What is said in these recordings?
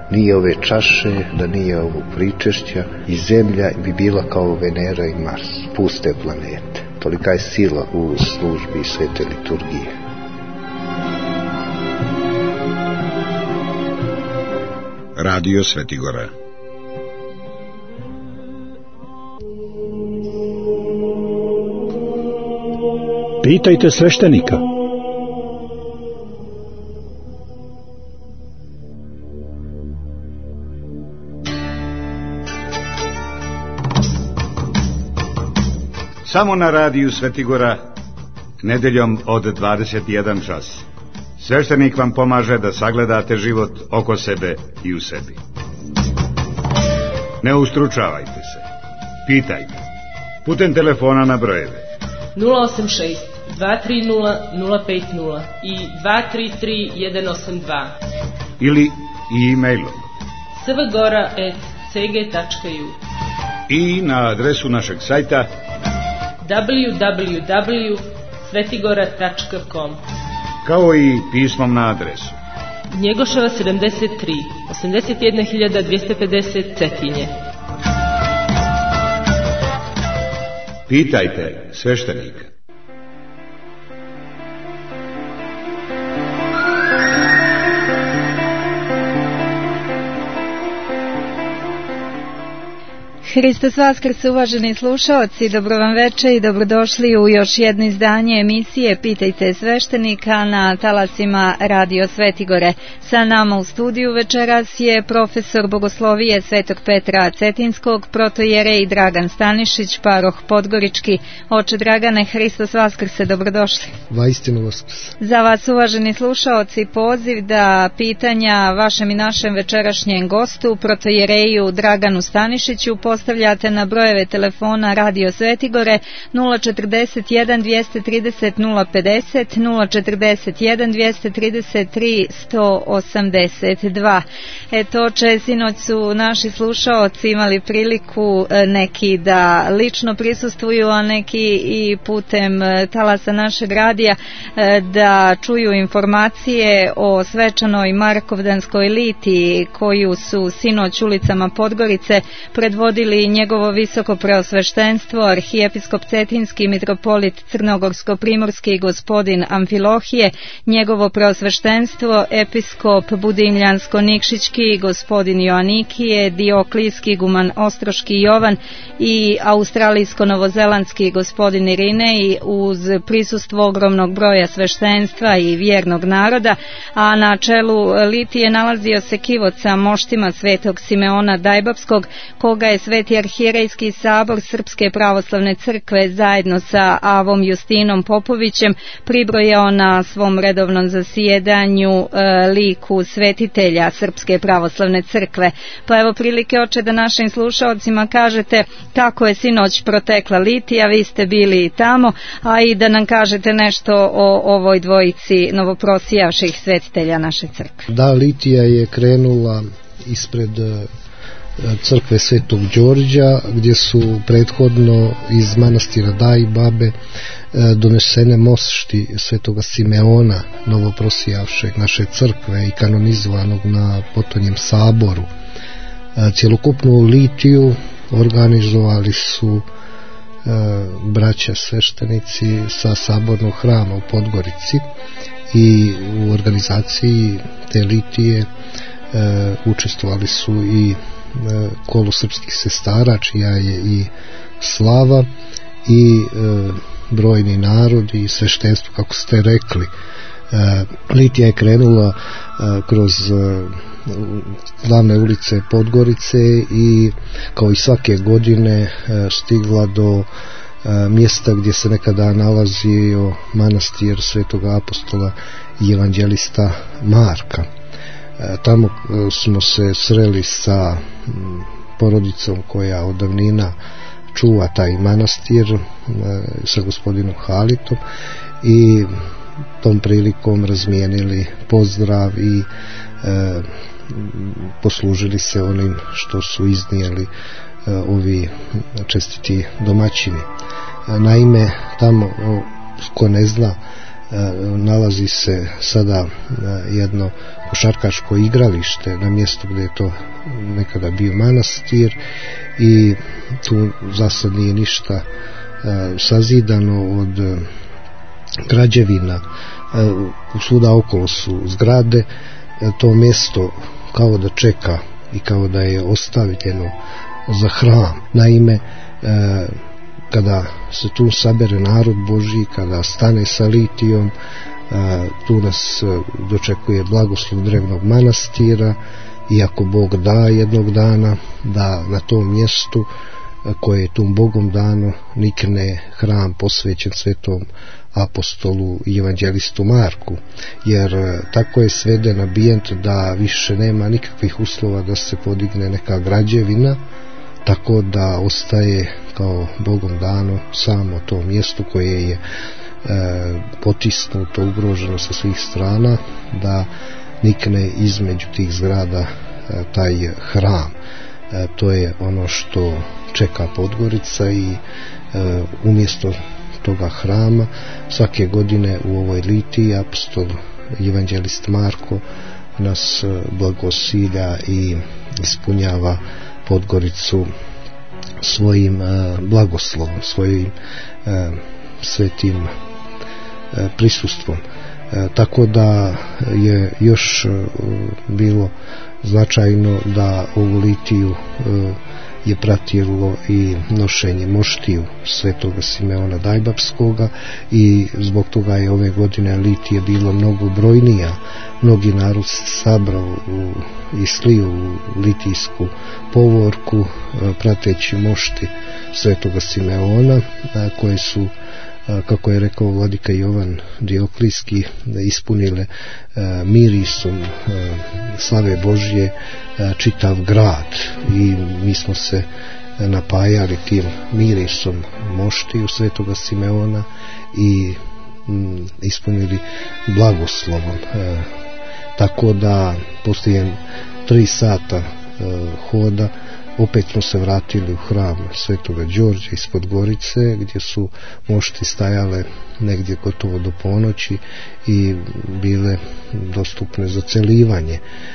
nije ove čaše, da nije ovog pričešća, i zemlja bi bila kao Venera i Mars, puste planete. Tolika je sila u službi svete liturgije. Radio Svetigora. Pitajte sveštenika. Samo na radiju Svetigora, nedeljom od 21 čas. Sveštenik vam pomaže da sagledate život oko sebe i u sebi. Ne ustručavajte se. Pitajte. Putem telefona na brojeve 086 230 050 i 233 182 ili e-mailom svgora@cg.ju i na adresu našeg sajta www.svetigora.com, kao i pismom na adresu Njegoševa 73 81250 Cetinje. Pitajte sveštenika. Hristos Vaskrse, uvaženi slušaoci, dobro vam večer i dobrodošli u još jedno izdanje emisije Pitajte sveštenika na talasima Radio Svetigore. Sa nama u studiju večeras je profesor bogoslovije Svetog Petra Cetinskog, protojerej Dragan Stanišić, paroh Podgorički. Oče Dragane, Hristos Vaskrse, dobrodošli. Vaistinu Vaskrse. Za vas, uvaženi slušaoci, poziv da pitanja vašem i našem večerašnjem gostu, protojereju Draganu Stanišiću, postavljate na brojeve telefona Radio Svetigore 041 230 050, 041 233 182. Eto, sinoć su naši slušaoci imali priliku neki da lično prisustvuju, a neki i putem talasa našeg radija da čuju informacije o svečanoj Markovdanskoj litiji koju su sinoć ulicama Podgorice predvodili njegovo visoko preosveštenstvo, arhijepiskop Cetinski, mitropolit Crnogorsko-primorski gospodin Amfilohije, njegovo preosveštenstvo, episkop Budimljansko-Nikšićki gospodin Joanikije, Dioklijski guman Ostroški Jovan i australijsko-novozelandski gospodin Irinej, uz prisustvo ogromnog broja sveštenstva i vjernog naroda, a na čelu litije nalazio se kivoca moštima svetog Simeona Dajbapskog, koga je Sveti arhierejski sabor Srpske pravoslavne crkve zajedno sa Avom Justinom Popovićem pribrojao na svom redovnom zasjedanju liku svetitelja Srpske pravoslavne crkve. Pa evo prilike, oče, da našim slušaocima kažete kako je sinoć protekla litija, vi ste bili tamo, a i da nam kažete nešto o ovoj dvojici novoprosijavših svetitelja naše crkve. Da, litija je krenula ispred crkve Svetog Đorđa, gdje su prethodno iz manastira Dajbabe donesene mošti Svetoga Simeona, novoprosijavšeg naše crkve i kanonizovanog na potonjem saboru. Cjelokupnu litiju organizovali su braća sveštenici sa sabornog hrama u Podgorici i u organizaciji te litije učestvovali su i kolo srpskih sestara, čija je i slava, i brojni narod i sveštenstvo, kako ste rekli. Litija je krenula kroz glavne ulice Podgorice i kao i svake godine stigla do mjesta gdje se nekada nalazio manastir Svetog apostola i evanđelista Marka. Tamo smo se sreli sa porodicom koja od davnina čuva taj manastir, sa gospodinom Halitom, i tom prilikom razmijenili pozdrav i poslužili se onim što su iznijeli ovi čestiti domaćini. Naime, tamo, ko ne zna, nalazi se sada jedno košarkaško igralište na mjestu gdje je to nekada bio manastir i tu zasad nije ništa sazidano od građevina. Svuda okolo su zgrade, to mjesto kao da čeka i kao da je ostavljeno za hram. Naime, kada se tu sabere narod Božji, kada stane sa litijom, tu nas dočekuje blagoslov drevnog manastira i ako Bog da jednog dana da na tom mjestu koje je tom Bogom dano nikne hram posvećen svetom apostolu i evanđelistu Marku, jer tako je sveden ambijent da više nema nikakvih uslova da se podigne neka građevina, tako da ostaje kao Bogom dano samo to mjesto koje je potisnuto, ugroženo sa svih strana, da nikne između tih zgrada taj hram. To je ono što čeka Podgorica i umjesto toga hrama svake godine u ovoj litiji apostol evanđelist Marko nas blagosilja i ispunjava Podgoricu svojim blagoslovom, svojim svetim prisustvom. Tako da je još bilo značajno da ovu litiju je pratilo i nošenje moštiju svetoga Simeona Dajbapskoga i zbog toga je ove godine litija bilo mnogo brojnija. Mnogi narod se sabrao i slio u litijsku povorku prateći mošti svetoga Simeona koje su, kako je rekao vladika Jovan Dioklijski, ispunile mirisom slave Božje čitav grad i mi smo se napajali tim mirisom moštiju svetoga Simeona i ispunili blagoslovom, tako da poslije 3 sata hoda opet smo se vratili u hram svetoga Đorđa iz Podgorice, gdje su mošti stajale negdje gotovo do ponoći i bile dostupne za celivanje.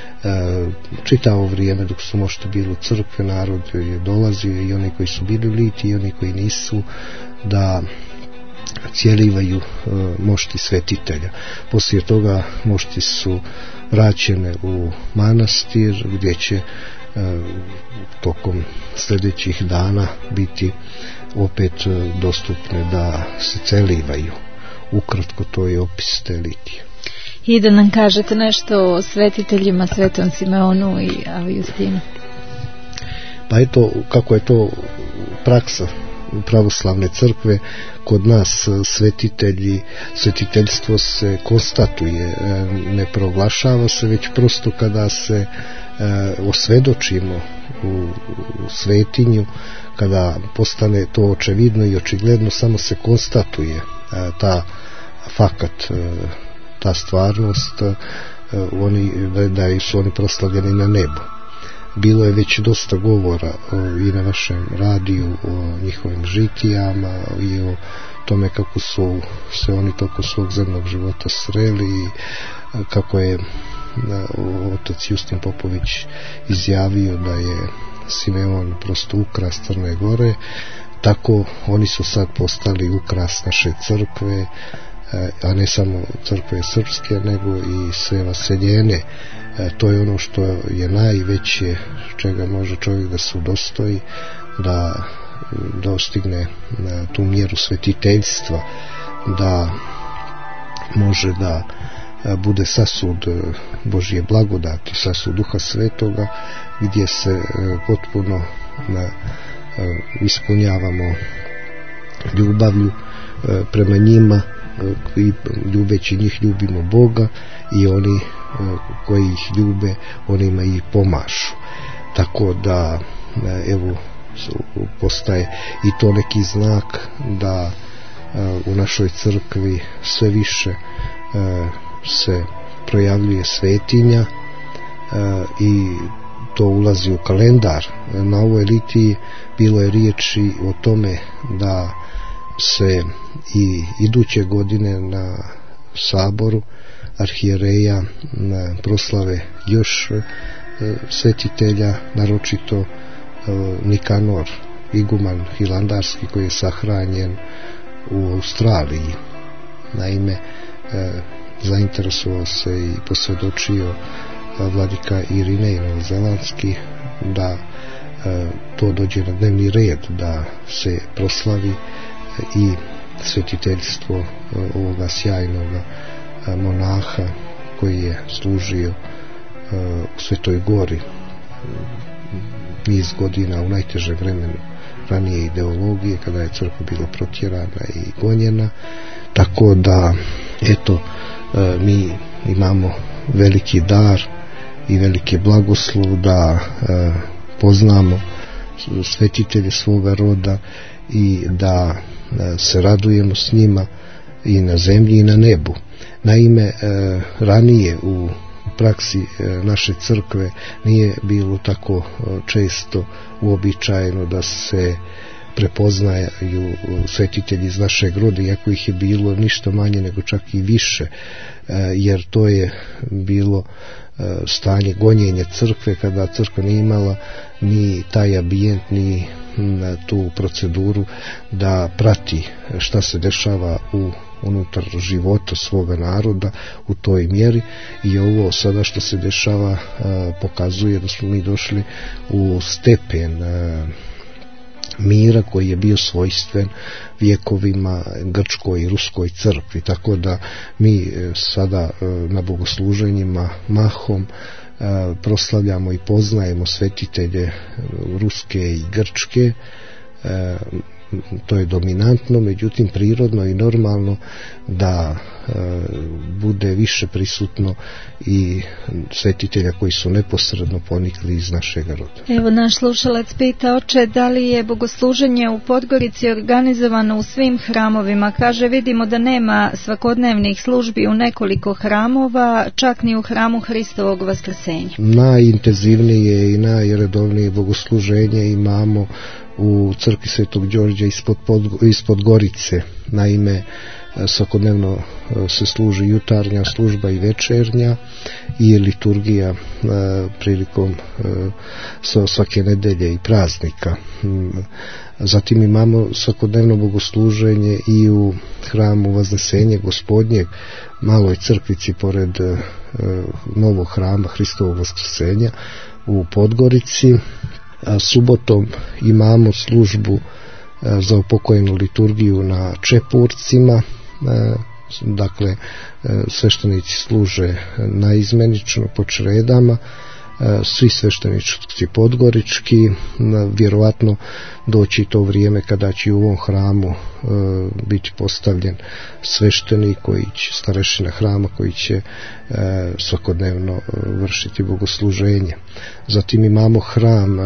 Čitavo vrijeme dok su mošti bili u crkve, narod je dolazio, i oni koji su bili u litiji i oni koji nisu, da cijelivaju mošti svetitelja. Poslije toga mošti su vraćene u manastir, gdje će tokom sljedećih dana biti opet dostupne da se celivaju. Ukratko to je opis te litije. I da nam kažete nešto o svetiteljima, svetom Simeonu i Avijustinu. Pa eto, kako je to praksa pravoslavne crkve, kod nas svetiteljstvo se konstatuje, ne proglašava se, već prosto kada se osvedočimo u svetinju, kada postane to očevidno i očigledno, samo se konstatuje ta fakat, ta stvarnost, da su oni proslavljeni na nebu. Bilo je već dosta govora i na vašem radiju o njihovim žitijama i o tome kako su se oni tokom svog zemnog života sreli i kako je otac Justin Popović izjavio da je Simeon prosto ukras Crne Gore. Tako oni su sad postali ukras naše crkve, a ne samo crkve srpske, nego i sve vaseljene. To je ono što je najveće čega može čovjek da se udostoji, da dostigne tu mjeru svetiteljstva, da može da bude sasud Božje blagodati, sasud Duha Svetoga, gdje se potpuno ispunjavamo ljubavlju prema njima i ljubeći njih ljubimo Boga i oni koji ih ljube onima i pomažu. Tako da evo postaje i to neki znak da u našoj crkvi sve više se projavljuje svetinja i to ulazi u kalendar. Na ovoj litiji bilo je riječi o tome da se i iduće godine na saboru arhijereja proslave još svetitelja, naročito Nikanor, iguman hilandarski koji je sahranjen u Australiji. Naime, zainteresovao se i posvjedočio vladika Irinej novozelandski da to dođe na dnevni red, da se proslavi i svetiteljstvo ovoga sjajnog monaha koji je služio u Svetoj Gori niz godina u najtežem vremenu ranije ideologije, kada je crkva bila protjerana i gonjena. Tako da eto, mi imamo veliki dar i veliki blagoslov da poznamo svetitelje svoga roda i da se radujemo s njima i na zemlji i na nebu. Naime, ranije u praksi naše crkve nije bilo tako često uobičajeno da se prepoznaju svetitelji iz našeg roda, iako ih je bilo ništa manje nego čak i više, jer to je bilo stanje gonjenja crkve, kada crkva nije imala ni taj ambijent, ni tu proceduru da prati šta se dešava unutar života svoga naroda u toj mjeri. I ovo sada što se dešava pokazuje da smo mi došli u stepen mira koji je bio svojstven vjekovima grčkoj i ruskoj crkvi, tako da mi sada na bogosluženjima mahom proslavljamo i poznajemo svetitelje ruske i grčke. To je dominantno, međutim prirodno i normalno da bude više prisutno i svetitelja koji su neposredno ponikli iz našeg roda. Evo, naš slušalac pita, oče, da li je bogosluženje u Podgorici organizovano u svim hramovima? Kaže, vidimo da nema svakodnevnih službi u nekoliko hramova, čak ni u hramu Hristovog Vaskrsenja. Najintenzivnije i najredovnije bogosluženje imamo u crkvi Svetog Đorđa ispod Gorice. Naime, svakodnevno se služi jutarnja služba i večernja i liturgija prilikom svake nedelje i praznika. Zatim imamo svakodnevno bogosluženje i u hramu Vaznesenje Gospodnjeg, maloj crkvici pored novog hrama Hristovog Vaskrsenja u Podgorici. Subotom imamo službu za upokojenu liturgiju na Čepurcima, dakle sveštenici služe naizmenično po čredama, svi sveštenici podgorički. Vjerovatno doći to vrijeme kada će u ovom hramu biti postavljen sveštenik, starešina hrama koji će svakodnevno vršiti bogosluženje. Zatim imamo hram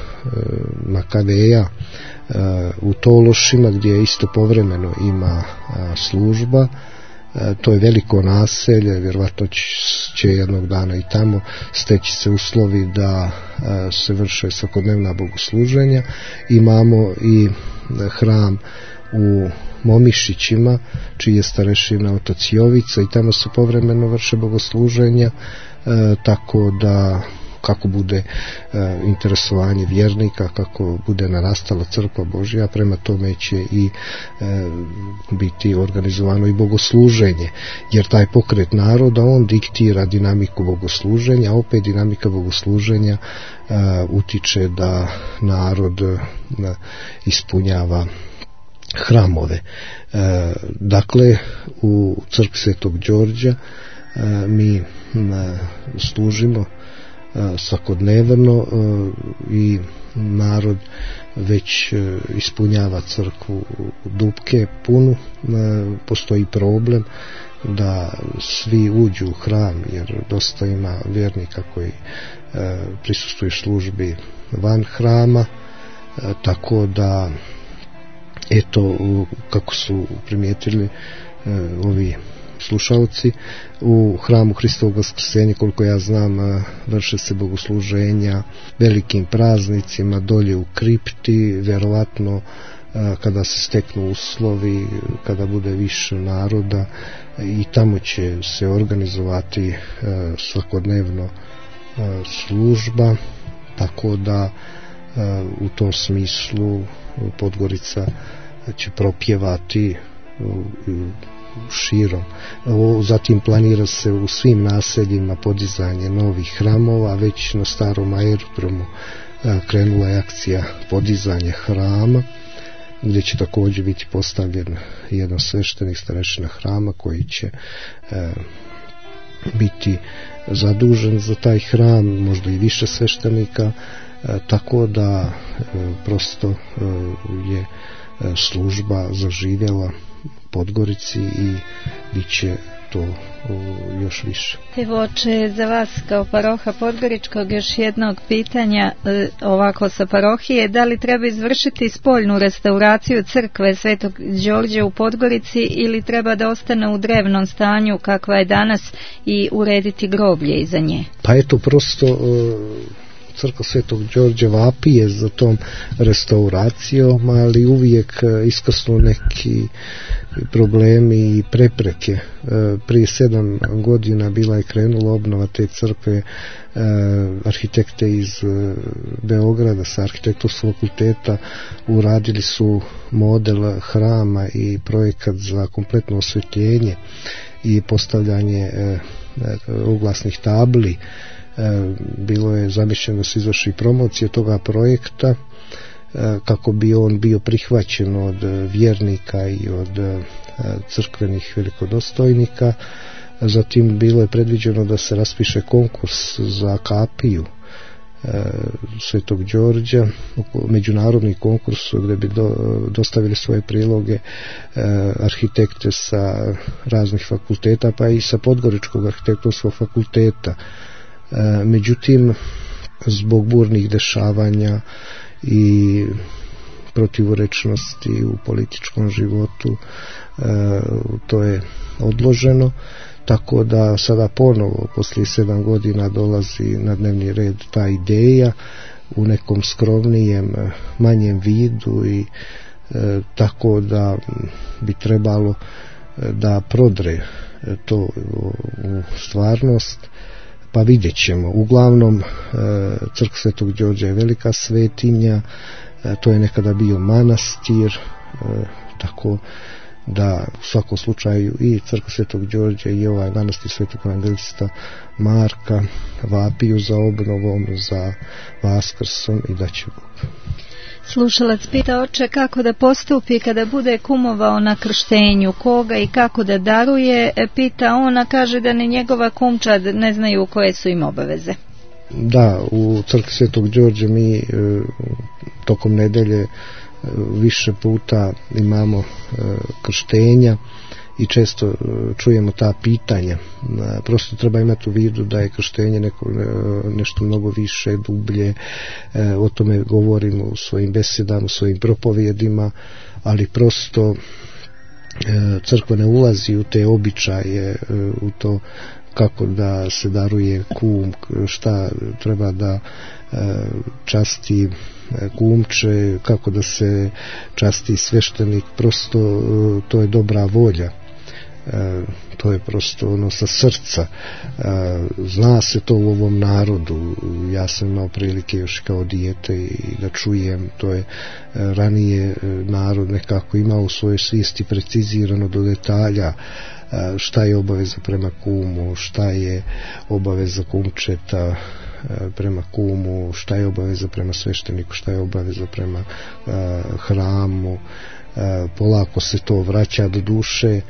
Makaveja u Tološima, gdje isto povremeno ima služba. To je veliko naselje, vjerovatno će jednog dana i tamo steći se uslovi da se vrše svakodnevna bogosluženja. Imamo i hram u Momišićima, čiji je starešina otac Jovica, i tamo se povremeno vrše bogosluženja, tako da kako bude interesovanje vjernika, kako bude narastala crkva Božja, prema tome će i biti organizovano i bogosluženje, jer taj pokret naroda, on diktira dinamiku bogosluženja, opet dinamika bogosluženja utiče da narod ispunjava hramove. Dakle, u crkvi Svetog Đorđa mi služimo svakodnevno i narod već ispunjava crkvu dupke punu. Postoji problem da svi uđu u hram, jer dosta ima vjernika koji prisustvuju službi van hrama, tako da eto, kako su primijetili ovi slušalci, u hramu Hristovog Vaskrsenja, koliko ja znam, vrše se bogosluženja velikim praznicima dolje u kripti, vjerovatno kada se steknu uslovi, kada bude više naroda, i tamo će se organizovati svakodnevno služba, tako da u tom smislu Podgorica će propjevati širom. Zatim planira se u svim naseljima podizanje novih hramova. Već na starom aerodromu krenula je akcija podizanje hrama, gdje će također biti postavljen jedan sveštenik, starešina hrama, koji će biti zadužen za taj hram, možda i više sveštenika, tako da prosto je služba zaživjela Podgorici i bit će to još više. Evo, oče, za vas kao paroha Podgoričkog još jednog pitanja ovako sa parohije: da li treba izvršiti spoljnu restauraciju crkve Svetog Đorđa u Podgorici ili treba da ostane u drevnom stanju kakva je danas i urediti groblje iza nje? Pa eto, prosto crkva Svetog Đorđa vapije za tom restauracijom, ali uvijek iskrsnu neki problemi i prepreke. Prije 7 godina bila je krenula obnova te crkve. Arhitekte iz Beograda sa arhitektonskog fakulteta uradili su model hrama i projekat za kompletno osvjetljenje i postavljanje oglasnih tabli. Bilo je zamišljeno da se izvrši promocija toga projekta kako bi on bio prihvaćen od vjernika i od crkvenih velikodostojnika. Zatim bilo je predviđeno da se raspiše konkurs za kapiju Svetog Đorđa, međunarodni konkurs gdje bi dostavili svoje priloge arhitekte sa raznih fakulteta, pa i sa Podgoričkog arhitektonskog fakulteta. Međutim, zbog burnih dešavanja i protivurečnosti u političkom životu to je odloženo, tako da sada ponovo poslije 7 godina dolazi na dnevni red ta ideja u nekom skromnijem, manjem vidu, i tako da bi trebalo da prodre to u stvarnost. Pa vidjet ćemo. Uglavnom, crkva Svetog Đorđa je velika svetinja, to je nekada bio manastir, tako da u svakom slučaju i crkva Svetog Đorđa i ovaj manastir Svetog evangelista Marka vapiju za obnovom, za Vaskrsom, i da će Bog. Slušalac pita, oče, kako da postupi kada bude kumovao na krštenju, koga i kako da daruje. Pita ona, kaže da ni njegova kumčad ne znaju koje su im obaveze. Da, u crkvi Svetog Đorđa mi tokom nedelje više puta imamo krštenja i često čujemo ta pitanja. Prosto treba imati u vidu da je krštenje nešto mnogo više, dublje. O tome govorimo u svojim besedama, u svojim propovjedima, ali prosto crkva ne ulazi u te običaje, u to kako da se daruje kum, šta treba da časti kumče, kako da se časti sveštenik. Prosto to je dobra volja, to je prosto ono sa srca. Zna se to u ovom narodu. Ja sam imao prilike još kao dijete i da čujem, to je ranije narod nekako imao u svojoj svijesti precizirano do detalja šta je obaveza prema kumu, šta je obaveza kumčeta prema kumu, šta je obaveza prema svešteniku, šta je obaveza prema hramu. Polako se to vraća do duše,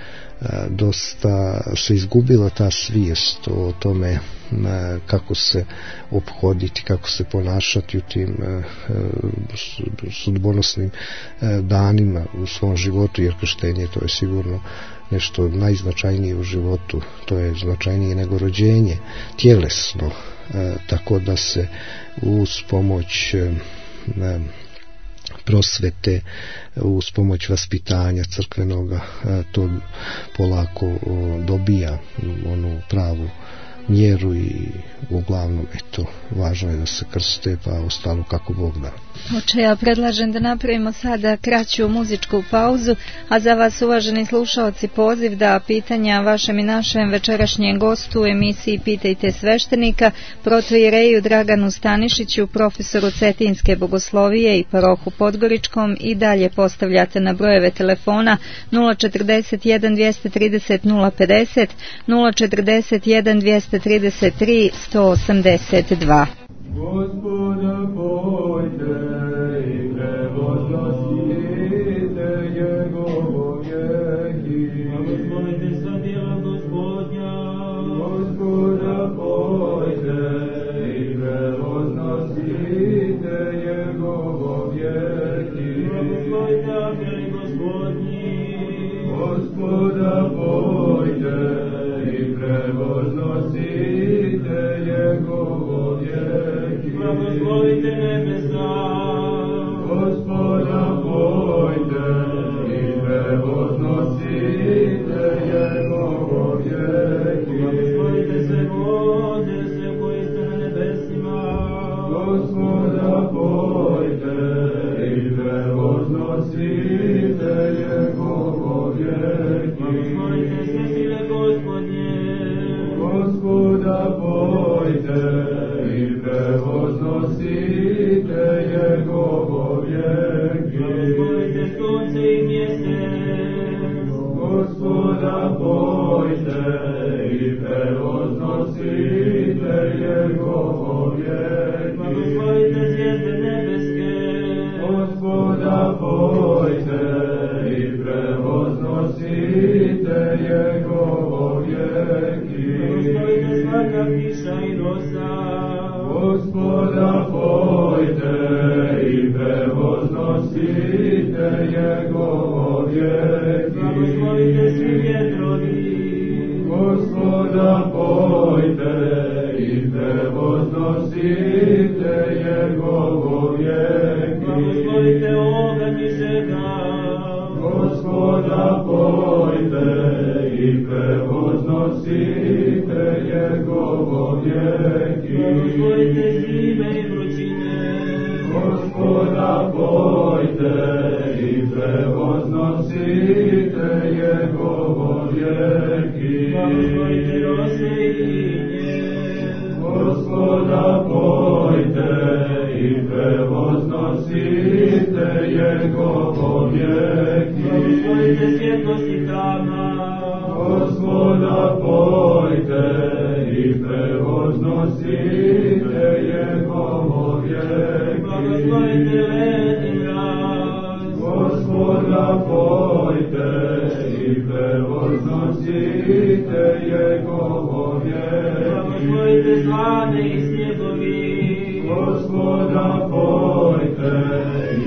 dosta se izgubila ta svijest o tome kako se ophoditi, kako se ponašati u tim sudbonosnim danima u svom životu, jer krštenje to je sigurno nešto najznačajnije u životu, to je značajnije nego rođenje tjelesno, tako da se uz pomoć prosvete, uz pomoć vaspitanja crkvenoga to polako dobija onu pravu mjeru i uglavnom eto, važno je da se krste, pa ostalo kako Bog da. Oče, ja predlažem da napravimo sada kraću muzičku pauzu, a za vas, uvaženi slušaoci, poziv da pitanja vašem i našem večerašnjem gostu u emisiji Pitajte sveštenika, protoijereju Draganu Stanišiću, profesoru Cetinske bogoslovije i parohu Podgoričkom, i dalje postavljate na brojeve telefona 041 230 050, 041 233 182. Gospoda pojte i prevoznosite njegovo vjeki. Blagoslovite sva djela Gospodnja. Gospoda pojte i prevoznosite njegovo vjeki. Blagoslovite angeli Gospodnji. Gospoda pojte i prevoznosite njegovo vjeki. Blagoslovite nebesa. Gospoda pojte i prevoznosite njegovo vjeki. Blagoslovite se vode, sve koji ste na nebesima. Gospoda pojte i prevoznosite njegovo vjeki. Blagoslovite sve sile Gospodnje. Gospoda pojte i prevoznosite njegovo vjeki. Blagoslovite sunce i mjesec. Gospoda pojte i prevoznosite njegovo vjeki. Blagoslovite zvijezde nebeske. Gospoda pojte i prevoznosite njegovo vjeki. Blagoslovite svaka kiša i rosa. Gospoda pojte i prevoznosite njegovo vjeki. Blagoslovite svi vjetrovi. Gospoda pojte i prevoznosite njegovo vjeki. Blagoslovite oganj i žega. Gospoda pojte i prevoznosite njegovo vjeki. Blagoslovite zime i vrućine. Gospoda pojte i prevoznosite njegovo vjeki. Blagoslovite rose i inje. Gospoda pojte i prevoznosite njegovo vjeki. Blagoslovite svjetlost i tama. Gospoda pojte i prevoznosite njegovo vjeki. Blagoslovite led i mraz. Gospoda pojte i prevoznosite njegovo vjeki. Blagoslovite slane i snjegovi. Gospoda pojte i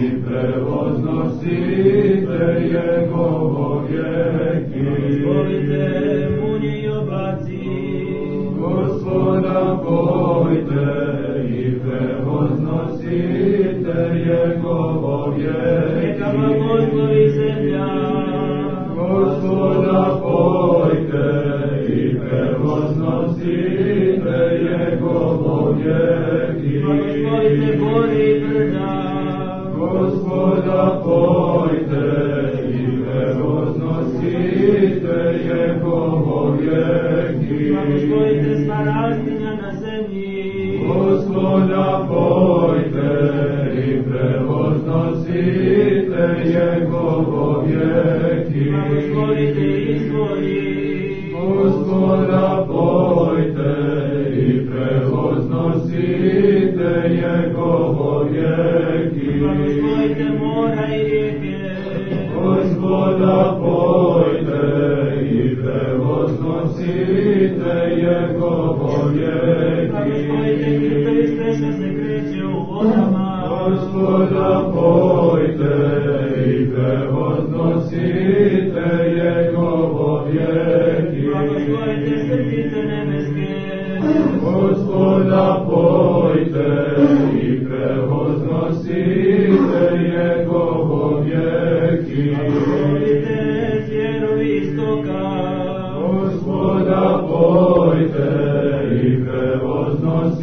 prevoznosite njegovo vjeki. Blagoslovite munje i oblaci. Gospoda pojte i prevoznosite njegovo vjeki. Neka blagoslovi zemlja. Gospoda pojte i prevoznosite njegovo vjeki. Blagoslovite gore i brda. Gospoda pojte i prevoznosite njegovo vjeki. Blagoslovite smaragdinja na zemlji. Gospoda pojte i prevoznosite njegovo vjeki. Blagoslovite izvori. Gospoda pojte i prevoznosite njegovo vjeki. Blagoslovite mora i rijeke. Gospoda pojte i prevoznosite njegovo vjeki. Blagoslovite krpelište što se kreće u vodama. Gospoda pojte i prevoznosite njegovo vjeki. Blagoslovite srcice nebeske. Gospoda pojte i prevoznosite njegovo vjeki. Blagoslovite zvjerovi istoka. Gospoda pojte i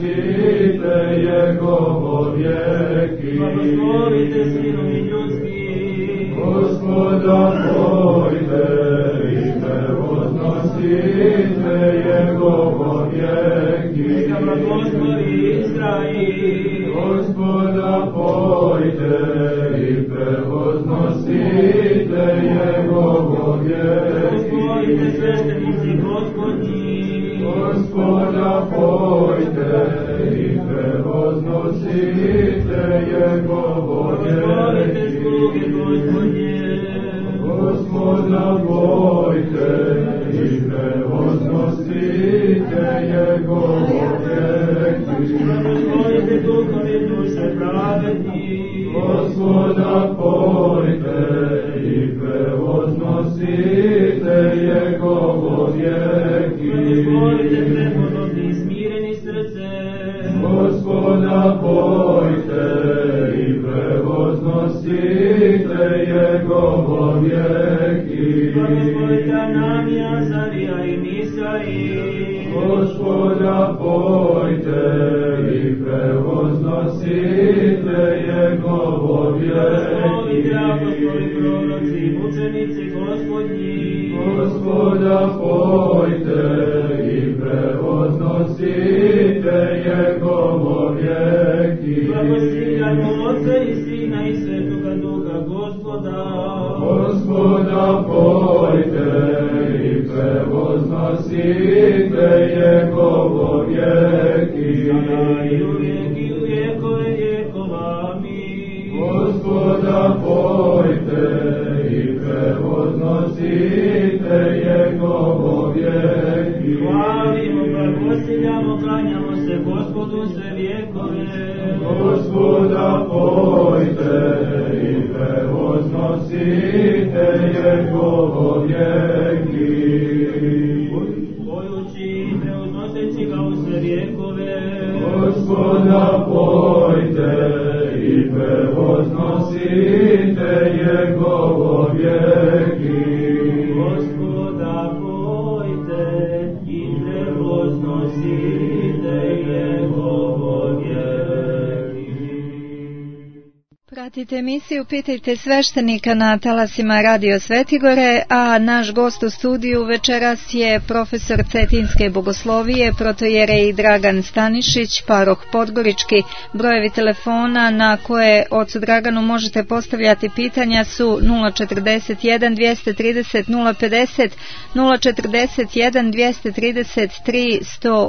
podnosite Jegovo vijeki. Blagoslovite sinovi ljudski, Gospoda pojte i prevoznosite Jegovo vijeki. neka blagoslovi Izrail. Gospoda pojte i prevoznosite Jegovo vijeki. Blagoslovite sveštenici Gospodnji, Gospoda pojte i prevoznosite Jegovo blagoslovite vijeki. sluge Gospodnje, Gospoda pojte i prevoznosite Jegovo vijeki. blagoslovite duhove duše pravedni, Gospoda pojte i prevoznosite Jegovo vijeki. blagoslovite preporodni i smireni srce, Gospoda pojte i prevoznosite Jegovo vijeki. blagoslovite Ananija, Azarija i Misail. Gospoda pojte i prevoznosite Jegovo Blagoslovite vijeki. apostoli, proroci i mučenici Gospodnji, Gospoda pojte i prevoznosite Jegovo vijeki. blagosiljajmo Otca i Sina i Svetoga Duha Gospoda. Gospoda pojte i prevoznosite Jegovo vijeki. Sada i uvijek i u vjekove vjekova. Amin. Gospoda pojte i prevoznosite Jegovo vijeki. Hvalimo, blagosiljamo, klanjamo se Gospodu sve vjekove. Gospoda pojte i prevoznosite Jegovo vijeki. Pojući i preuznoseći ga u sve vjekove. Gospoda pojte i prevoznosite Jegovo vijeki. Gospoda pojte i prevoznosite Jegovo vijeki. Pratite emisiju Pitajte sveštenika na talasima Radio Svetigore, a naš gost u studiju večeras je profesor Cetinske bogoslovije, protojerej Dragan Stanišić, paroh Podgorički. Brojevi telefona na koje ocu Draganu možete postavljati pitanja su 041 230 050, 041 233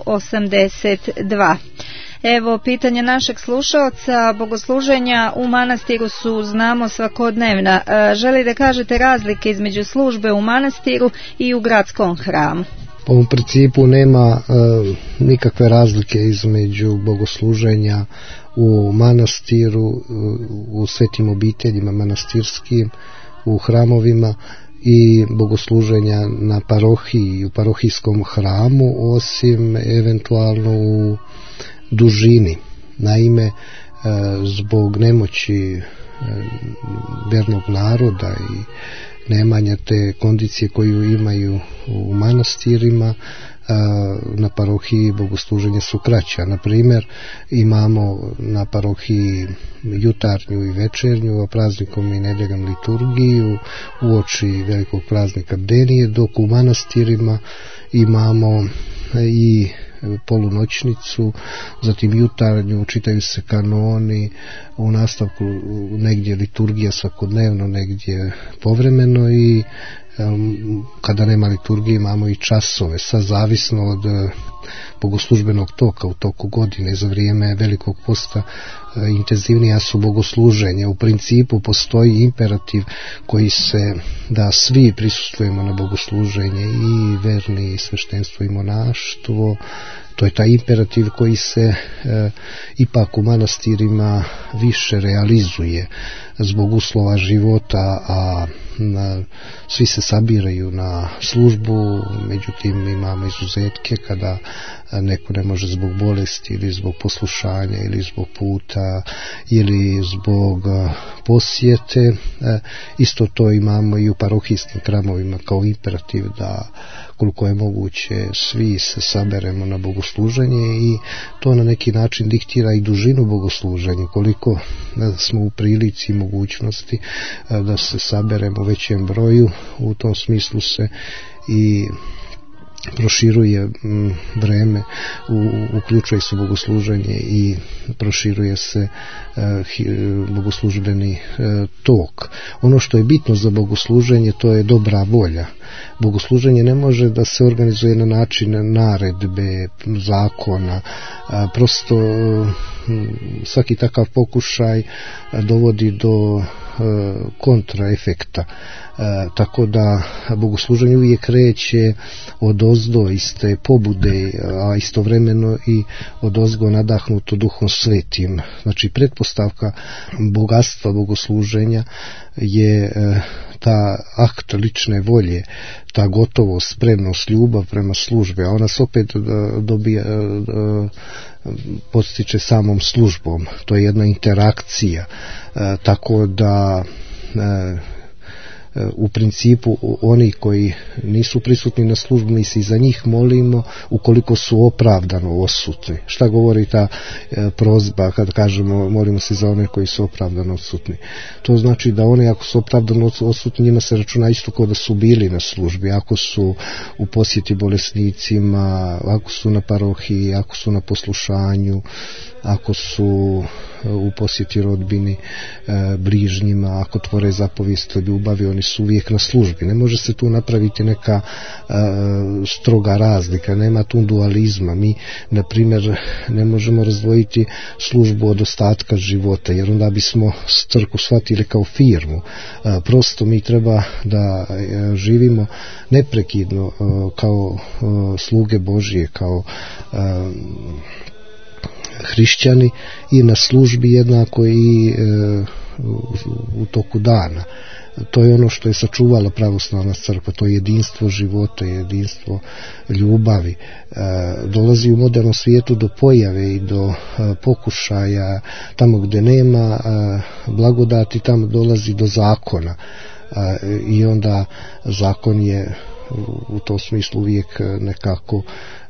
182. Evo, pitanje našeg slušaoca, bogosluženja u manastiru su, znamo, svakodnevna. Želi da kažete razlike između službe u manastiru i u gradskom hramu? Pa u principu nema nikakve razlike između bogosluženja u manastiru, u svetim obiteljima manastirskim, u hramovima i bogosluženja na parohiji i u parohijskom hramu, osim eventualno u dužini. Naime, zbog nemoći vernog naroda i nemanja te kondicije koju imaju u manastirima, na parohiji bogosluženja su kraća. Na primjer, imamo na parohiji jutarnju i večernju, a praznikom i nedeljom liturgiju uoči velikog praznika Bdenije, dok u manastirima imamo i polunoćnicu, zatim jutarnju, čitaju se kanoni, u nastavku negdje liturgija svakodnevno, negdje povremeno i kada nema liturgije imamo i časove, sad zavisno od bogoslužbenog toka u toku godine. Za vrijeme velikog posta intenzivnija su bogosluženja. U principu postoji imperativ koji se da svi prisustvujemo na bogosluženje, i verni, i sveštenstvo, i monaštvo. To je taj imperativ koji se ipak u manastirima više realizuje zbog uslova života, a svi se sabiraju na službu. Međutim, imamo izuzetke kada neko ne može zbog bolesti ili zbog poslušanja ili zbog puta ili zbog posjete. Isto to imamo i u parohijskim hramovima kao imperativ da koliko je moguće svi se saberemo na bogosluženje i to na neki način diktira i dužinu bogosluženja, koliko smo u prilici i mogućnosti da se saberemo u većem broju. U tom smislu se i proširuje vreme, uključuje se bogosluženje i proširuje se bogoslužbeni tok. Ono što je bitno za bogosluženje, to je dobra volja. Bogosluženje ne može da se organizuje na način naredbe, zakona, prosto svaki takav pokušaj dovodi do kontraefekta. Tako da bogosluženje uvijek kreće odozdo iz te pobude, a istovremeno i odozgo nadahnuto Duhom Svetim. Znači pretpostavka bogatstva bogosluženja je ta akt lične volje, ta gotovost, spremnost, ljubav prema službi, a ona se opet podstiče samom službom. To je jedna interakcija, tako da u principu oni koji nisu prisutni na službi, mi se i za njih molimo ukoliko su opravdano odsutni. Šta govori ta prozba kad kažemo molimo se za one koji su opravdano odsutni? To znači da oni ako su opravdano odsutni, njima se računa isto kao da su bili na službi, ako su u posjeti bolesnicima, ako su na parohiji, ako su na poslušanju, ako su u posjeti rodbini, bližnjima, ako tvore zapovijest o ljubavi, oni su uvijek na službi. Ne može se tu napraviti neka stroga razlika, nema tu dualizma. Mi, na primjer, ne možemo razdvojiti službu od ostatka života, jer onda bismo crkvu shvatili kao firmu. Prosto mi treba da živimo neprekidno kao sluge Božije, kao hrišćani i na službi jednako i u toku dana. To je ono što je sačuvala pravoslavna crkva, to je jedinstvo života, jedinstvo ljubavi. Dolazi u modernom svijetu do pojave i do pokušaja, tamo gdje nema blagodati, tamo dolazi do zakona. I onda zakon je u tom smislu uvijek nekako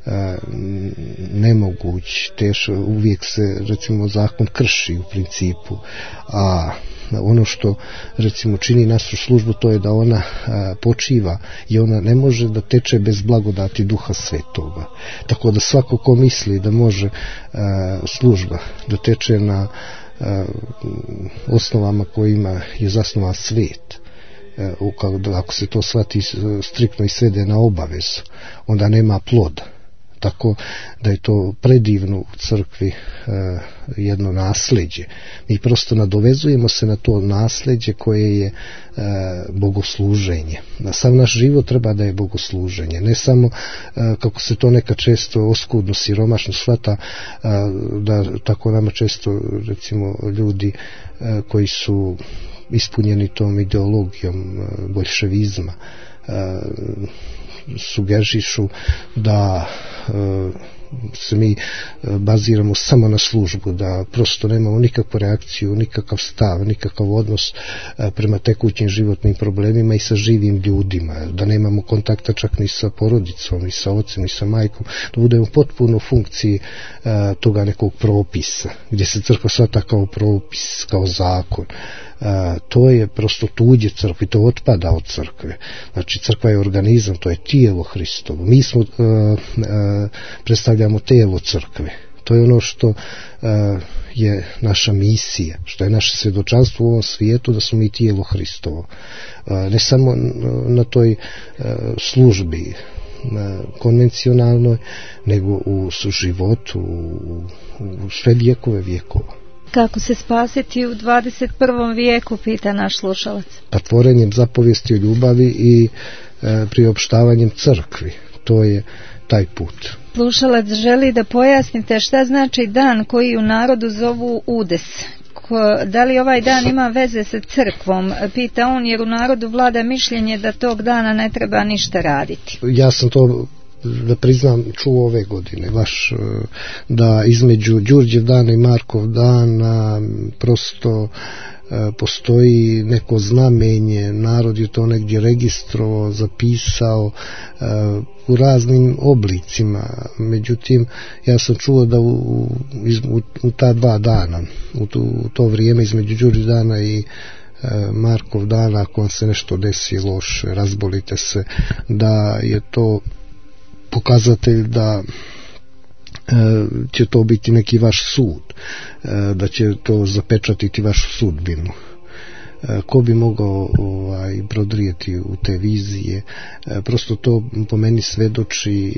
nemoguć, teško, uvijek se recimo zakon krši u principu, a ono što recimo čini našu službu, to je da ona počiva i ona ne može da teče bez blagodati Duha Svetoga. Tako da svako ko misli da može služba da teče na osnovama kojima je zasnovan svijet, ako se to shvati striktno i svede na obavezu, onda nema ploda. Tako da je to predivno u crkvi jedno nasljeđe. Mi prosto nadovezujemo se na to nasljeđe koje je bogosluženje. Sav naš život treba da je bogosluženje. Ne samo kako se to neka često oskudno, siromašno shvata, da tako nama često recimo ljudi koji su ispunjeni tom ideologijom boljševizma sugerišu da se mi baziramo samo na službu, da prosto nemamo nikakvu reakciju, nikakav stav, nikakav odnos prema tekućim životnim problemima i sa živim ljudima, da nemamo kontakta čak ni sa porodicom, ni sa ocem, ni sa majkom, da budemo potpuno u funkciji toga nekog propisa, gdje se crkva shvata kao propis, kao zakon. To je prosto tuđe crkvi, to otpada od crkve. Znači crkva je organizam, to je tijelo Hristovo. Mi smo predstavljamo tijelo crkve. To je ono što je naša misija, što je naše svjedočanstvo u ovom svijetu, da smo mi tijelo Hristovo. Ne samo na toj službi konvencionalnoj, nego u životu, u sve vjekove vjekova. Kako se spasiti u 21. vijeku, pita naš slušalac. Pa tvorenjem zapovijesti o ljubavi i priopštavanjem crkvi. To je taj put. Slušalac želi da pojasnite šta znači dan koji u narodu zovu udes. Da li ovaj dan ima veze sa crkvom? Pita on, jer u narodu vlada mišljenje da tog dana ne treba ništa raditi. Ja sam to da priznam, čuo ove godine. Baš da između Đurđev dana i Markov dana prosto postoji neko znamenje, narod je to negdje registrovao, zapisao u raznim oblicima. Međutim, ja sam čuo da u ta 2 dana, u to vrijeme između Đurđev dana i Markov dana, ako vam se nešto desi loše, razbolite se, da je to pokazatelj da će to biti neki vaš sud, da će to zapečatiti vašu sudbinu. Ko bi mogao prodrijeti u te vizije? Prosto to po meni svedoči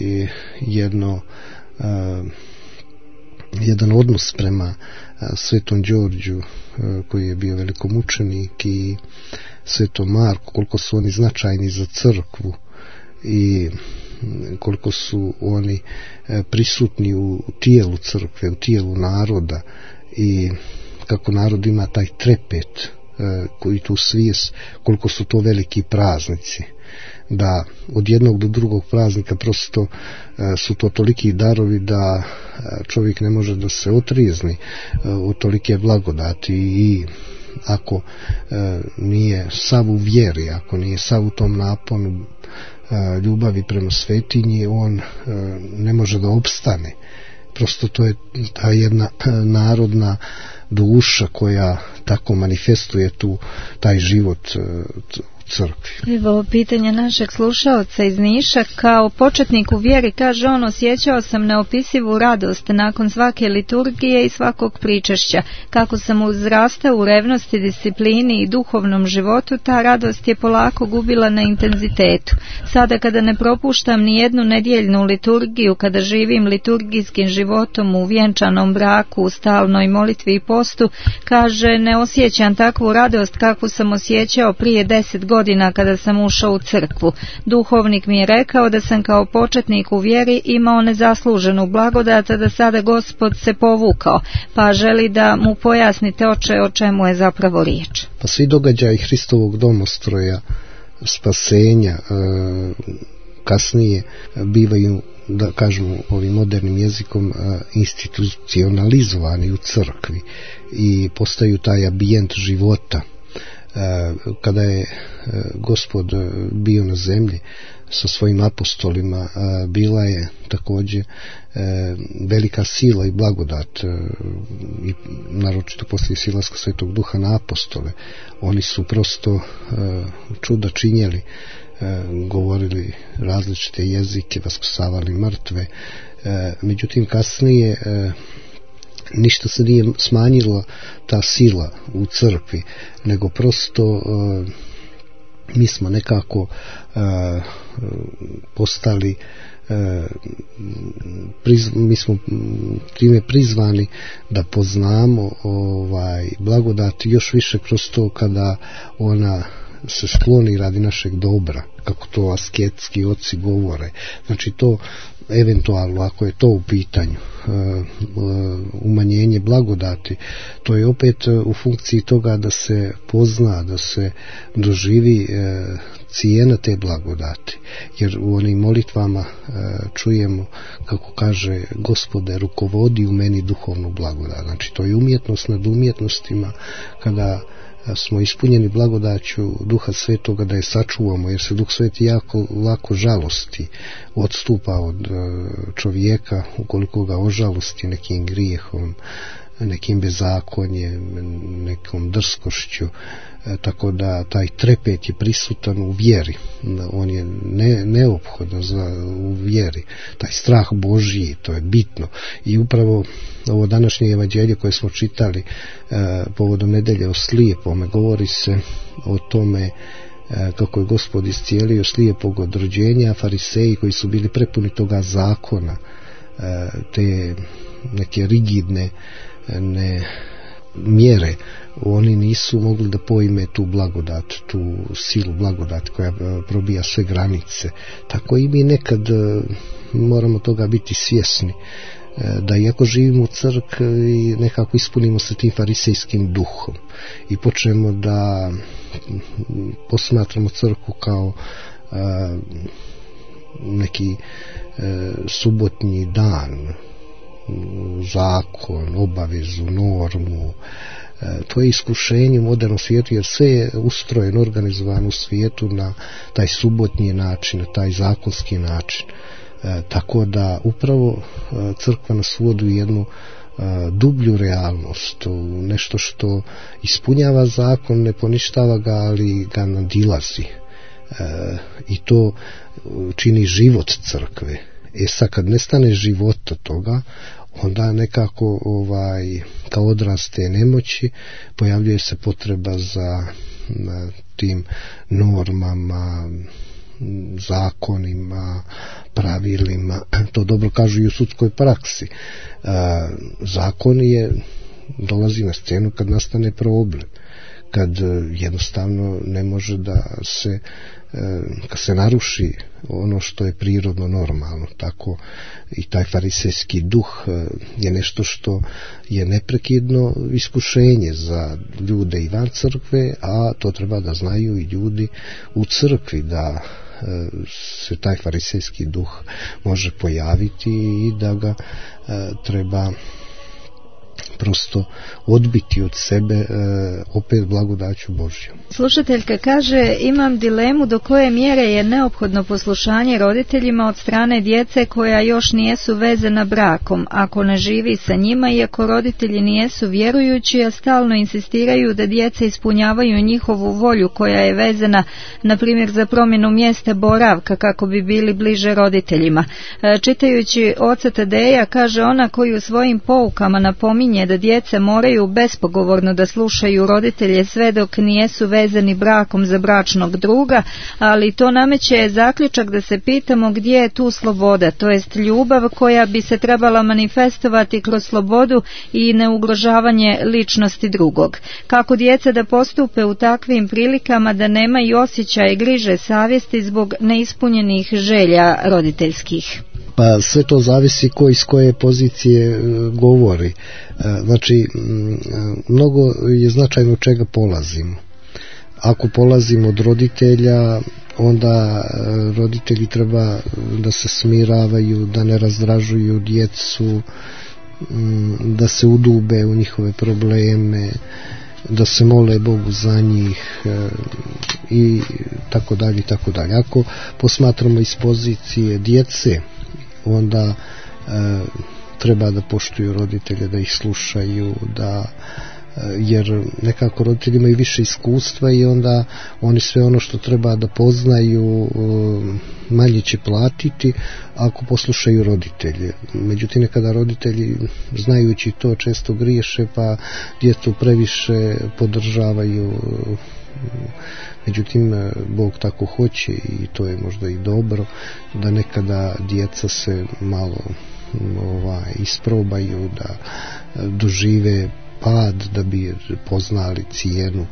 jedan odnos prema Svetom Đorđu, koji je bio velikomučenik, i Svetom Marku, koliko su oni značajni za crkvu i koliko su oni prisutni u tijelu crkve, u tijelu naroda, i kako narod ima taj trepet, koji tu svijest, koliko su to veliki praznici, da od jednog do drugog praznika prosto su to toliki darovi da čovjek ne može da se otrijezni od tolike blagodati. I ako nije sav u vjeri, ako nije sav u tom naponu ljubavi prema svetinji, on ne može da opstane. Prosto to je ta jedna narodna duša koja tako manifestuje taj život crkvi. Evo pitanje našeg slušaoca iz Niša. Kao početnik u vjeri, kaže on, osjećao sam neopisivu radost nakon svake liturgije i svakog pričešća. Kako sam uzrastao u revnosti, disciplini i duhovnom životu, ta radost je polako gubila na intenzitetu. Sada kada ne propuštam ni jednu nedjeljnu liturgiju, kada živim liturgijskim životom u vjenčanom braku, u stalnoj molitvi i postu, kaže, ne osjećam takvu radost kakvu sam osjećao prije 10 godina kada sam ušao u crkvu. Duhovnik mi je rekao da sam kao početnik u vjeri imao nezasluženu blagodat, da sada Gospod se povukao, pa želi da mu pojasnite, oče, o čemu je zapravo riječ. Pa svi događaji Hristovog domostroja, spasenja, kasnije bivaju, da kažemo ovim modernim jezikom, institucionalizovani u crkvi i postaju taj ambijent života. Kada je Gospod bio na zemlji sa svojim apostolima, bila je također velika sila i blagodat, i naročito poslije silaska Svetog Duha na apostole. Oni su prosto čuda činjeli, govorili različite jezike, vaskrsavali mrtve. Međutim, kasnije ništa se nije smanjila ta sila u crkvi, nego prosto mi smo nekako postali, mi smo time prizvani da poznamo blagodat još više kroz to kada ona se skloni radi našeg dobra, kako to asketski oci govore. Znači to eventualno, ako je to u pitanju, umanjenje blagodati, to je opet u funkciji toga da se pozna, da se doživi cijena te blagodati, jer u onim molitvama čujemo kako kaže Gospode, rukovodi u meni duhovnu blagodat. Znači to je umjetnost nad umjetnostima, kada smo ispunjeni blagodaću Duha Svetoga da je sačuvamo, jer se Duh Sveti jako lako žalosti, odstupa od čovjeka ukoliko ga ožalosti nekim grijehom, nekim bezakonjem, nekom drskošću, tako da taj trepet je prisutan u vjeri, on je neophodan u vjeri, taj strah Božji, to je bitno. I upravo ovo današnje evanđelje koje smo čitali povodom nedelje o slijepome, govori se o tome kako je Gospod iscijelio slijepog od rođenja, fariseji koji su bili prepuni toga zakona, te neke rigidne mjere, oni nisu mogli da pojme tu blagodat, tu silu blagodat koja probija sve granice. Tako i mi nekad moramo toga biti svjesni, da iako živimo u crkvi nekako ispunimo se tim farisejskim duhom i počnemo da posmatramo crkvu kao neki subotnji dan, zakon, obavezu, normu. To je iskušenje u modernom svijetu, jer sve je ustrojeno, organizovano u svijetu na taj subotnji način, na taj zakonski način. Tako da upravo crkva nas vodi u jednu dublju realnost, nešto što ispunjava zakon, ne poništava ga, ali ga nadilazi. I to čini život crkve. Sad kad nestane života toga, onda nekako kao odraz te nemoći pojavljuje se potreba za tim normama, zakonima, pravilima. To dobro kažu i u sudskoj praksi. Zakon dolazi na scenu kad nastane problem, kad jednostavno ne može da se, kad se naruši ono što je prirodno normalno. Tako i taj farisejski duh je nešto što je neprekidno iskušenje za ljude i van crkve, a to treba da znaju i ljudi u crkvi, da se taj farisejski duh može pojaviti i da ga treba prosto odbiti od sebe opet blagodaću Božju. Slušateljka kaže, imam dilemu do koje mjere je neophodno poslušanje roditeljima od strane djece koja još nijesu vezana brakom, ako ne živi sa njima, iako roditelji nijesu vjerujući, a stalno insistiraju da djeca ispunjavaju njihovu volju koja je vezana, na primjer, za promjenu mjesta boravka kako bi bili bliže roditeljima. Čitajući oca Tadeja, kaže ona, koji u svojim poukama napominje da djeca moraju bespogovorno da slušaju roditelje sve dok nijesu vezani brakom za bračnog druga, ali to nameće zaključak da se pitamo gdje je tu sloboda, to jest ljubav koja bi se trebala manifestovati kroz slobodu i neugrožavanje ličnosti drugog. Kako djeca da postupe u takvim prilikama da nemaju osjećaj griže savjesti zbog neispunjenih želja roditeljskih? Pa sve to zavisi ko iz koje pozicije govori. Znači, mnogo je značajno od čega polazimo. Ako polazimo od roditelja, onda roditelji treba da se smiravaju, da ne razdražuju djecu, da se udube u njihove probleme, da se mole Bogu za njih i tako dalje i tako dalje. Ako posmatramo iz pozicije djece, onda treba da poštuju roditelje, da ih slušaju, jer nekako roditelji imaju više iskustva i onda oni sve ono što treba da poznaju manje će platiti ako poslušaju roditelje. Međutim, nekada roditelji, znajući to, često griješe, pa djecu previše podržavaju. Međutim, Bog tako hoće i to je možda i dobro, da nekada djeca se malo isprobaju, da dožive pad, da bi poznali cijenu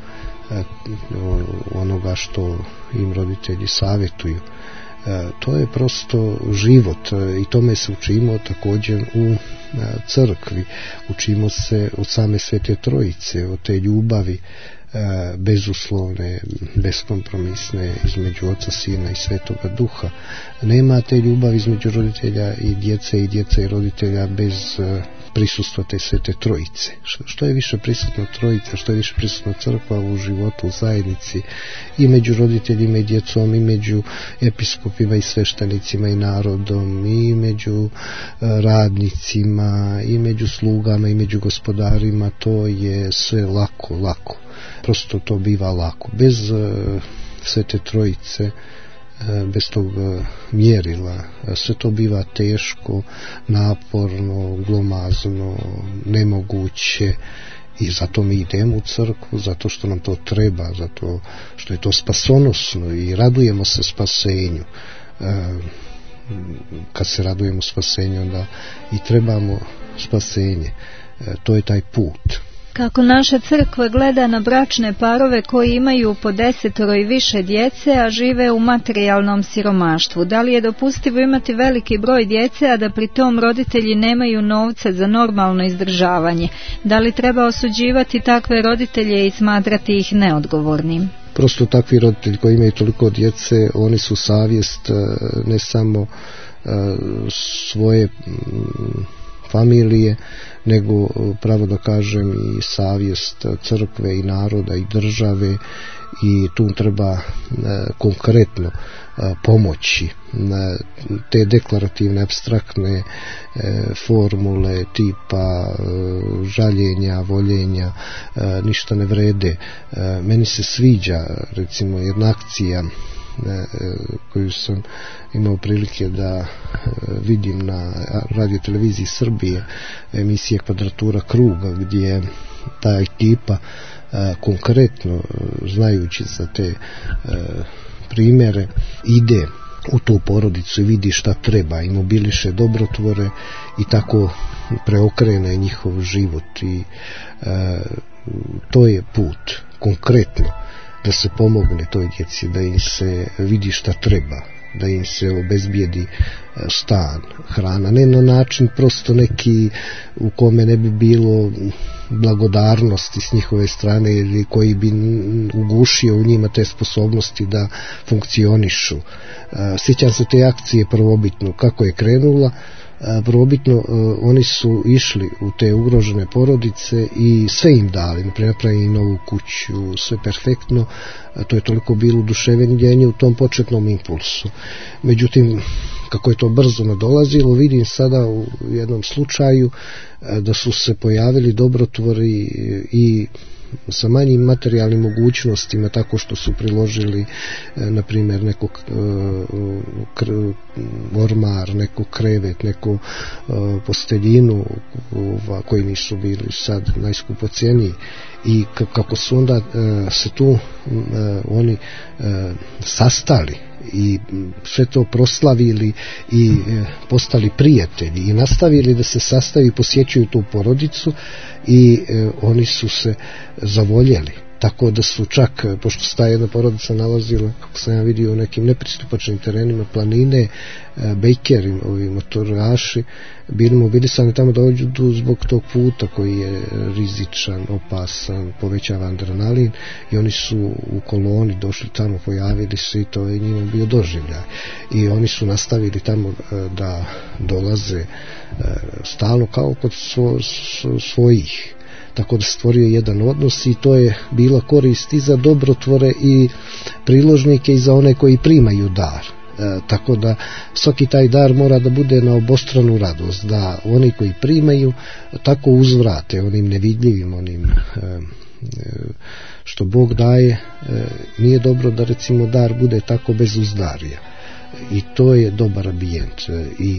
onoga što im roditelji savjetuju. To je prosto život i tome se učimo također u crkvi. Učimo se od same Svete Trojice, od te ljubavi bezuslovne, beskompromisne između Oca, Sina i Svetoga Duha. Nema te ljubavi između roditelja i djece i roditelja bez prisustva te Svete Trojice. Što je više prisutna Trojica, što je više prisutna crkva u životu, u zajednici, i među roditeljima i djecom, i među episkopima i sveštenicima i narodom, i među radnicima, i među slugama, i među gospodarima, to je sve lako. Prosto to biva lako. Bez Svete Trojice, bez tog mjerila, sve to biva teško, naporno, glomazno, nemoguće, i zato mi idemo u crkvu, zato što nam to treba, zato što je to spasonosno i radujemo se spasenju. Kad se radujemo spasenju, onda i trebamo spasenje. To je taj put. Kako naša crkva gleda na bračne parove koji imaju po 10 i više djece, a žive u materijalnom siromaštvu? Da li je dopustivo imati veliki broj djece, a da pri tom roditelji nemaju novca za normalno izdržavanje? Da li treba osuđivati takve roditelje i smatrati ih neodgovornim? prosto takvi roditelji koji imaju toliko djece, oni su savjest ne samo svoje familije, nego pravo da kažem i savjest crkve i naroda i države, i tu treba konkretno pomoći. Te deklarativne, apstraktne formule tipa žaljenja, voljenja ništa ne vrede. Meni se sviđa recimo jedna akcija koju sam imao prilike da vidim na radioteleviziji Srbije, emisije Kvadratura kruga, gdje ta ekipa konkretno, znajući za te primjere, ide u tu porodicu i vidi šta treba i mobiliše dobrotvore i tako preokrene njihov život. I to je put konkretno da se pomogne toj djeci, da im se vidi šta treba, da im se obezbijedi stan, hrana, ne na način prosto neki u kome ne bi bilo blagodarnosti s njihove strane ili koji bi ugušio u njima te sposobnosti da funkcionišu. Sjećam se te akcije prvobitno kako je krenula. Prvobitno oni su išli u te ugrožene porodice i sve im dali, napravili novu kuću, sve perfektno. To je toliko bilo oduševljenje u tom početnom impulsu. Međutim, kako je to brzo nadolazilo, vidim sada u jednom slučaju da su se pojavili dobrotvori i sa manjim materijalnim mogućnostima, tako što su priložili na primjer neko ormar, neko krevet, neko posteljinu koji nisu bili sad najskupocjeniji, i kako su onda se tu oni sastali i sve to proslavili i postali prijatelji i nastavili da se sastaju i posjećuju tu porodicu, i oni su se zavoljeli. Tako da su čak, pošto se ta jedna porodica nalazila, kako sam ja vidio, u nekim nepristupačnim terenima planine, bejkeri, ovi motoraši, bili mobilisani tamo da dođu zbog tog puta koji je rizičan, opasan, povećava adrenalin, i oni su u koloni došli tamo, pojavili se, i to je njima bio doživljaj. I oni su nastavili tamo da dolaze stalno kao kod svojih. Tako da stvorio jedan odnos, i to je bila korist i za dobrotvore i priložnike i za one koji primaju dar. Tako da svaki taj dar mora da bude na obostranu radost, da oni koji primaju tako uzvrate onim nevidljivim, onim što Bog daje. Nije dobro da recimo dar bude tako bez uzdarja. I to je dobar ambijent, i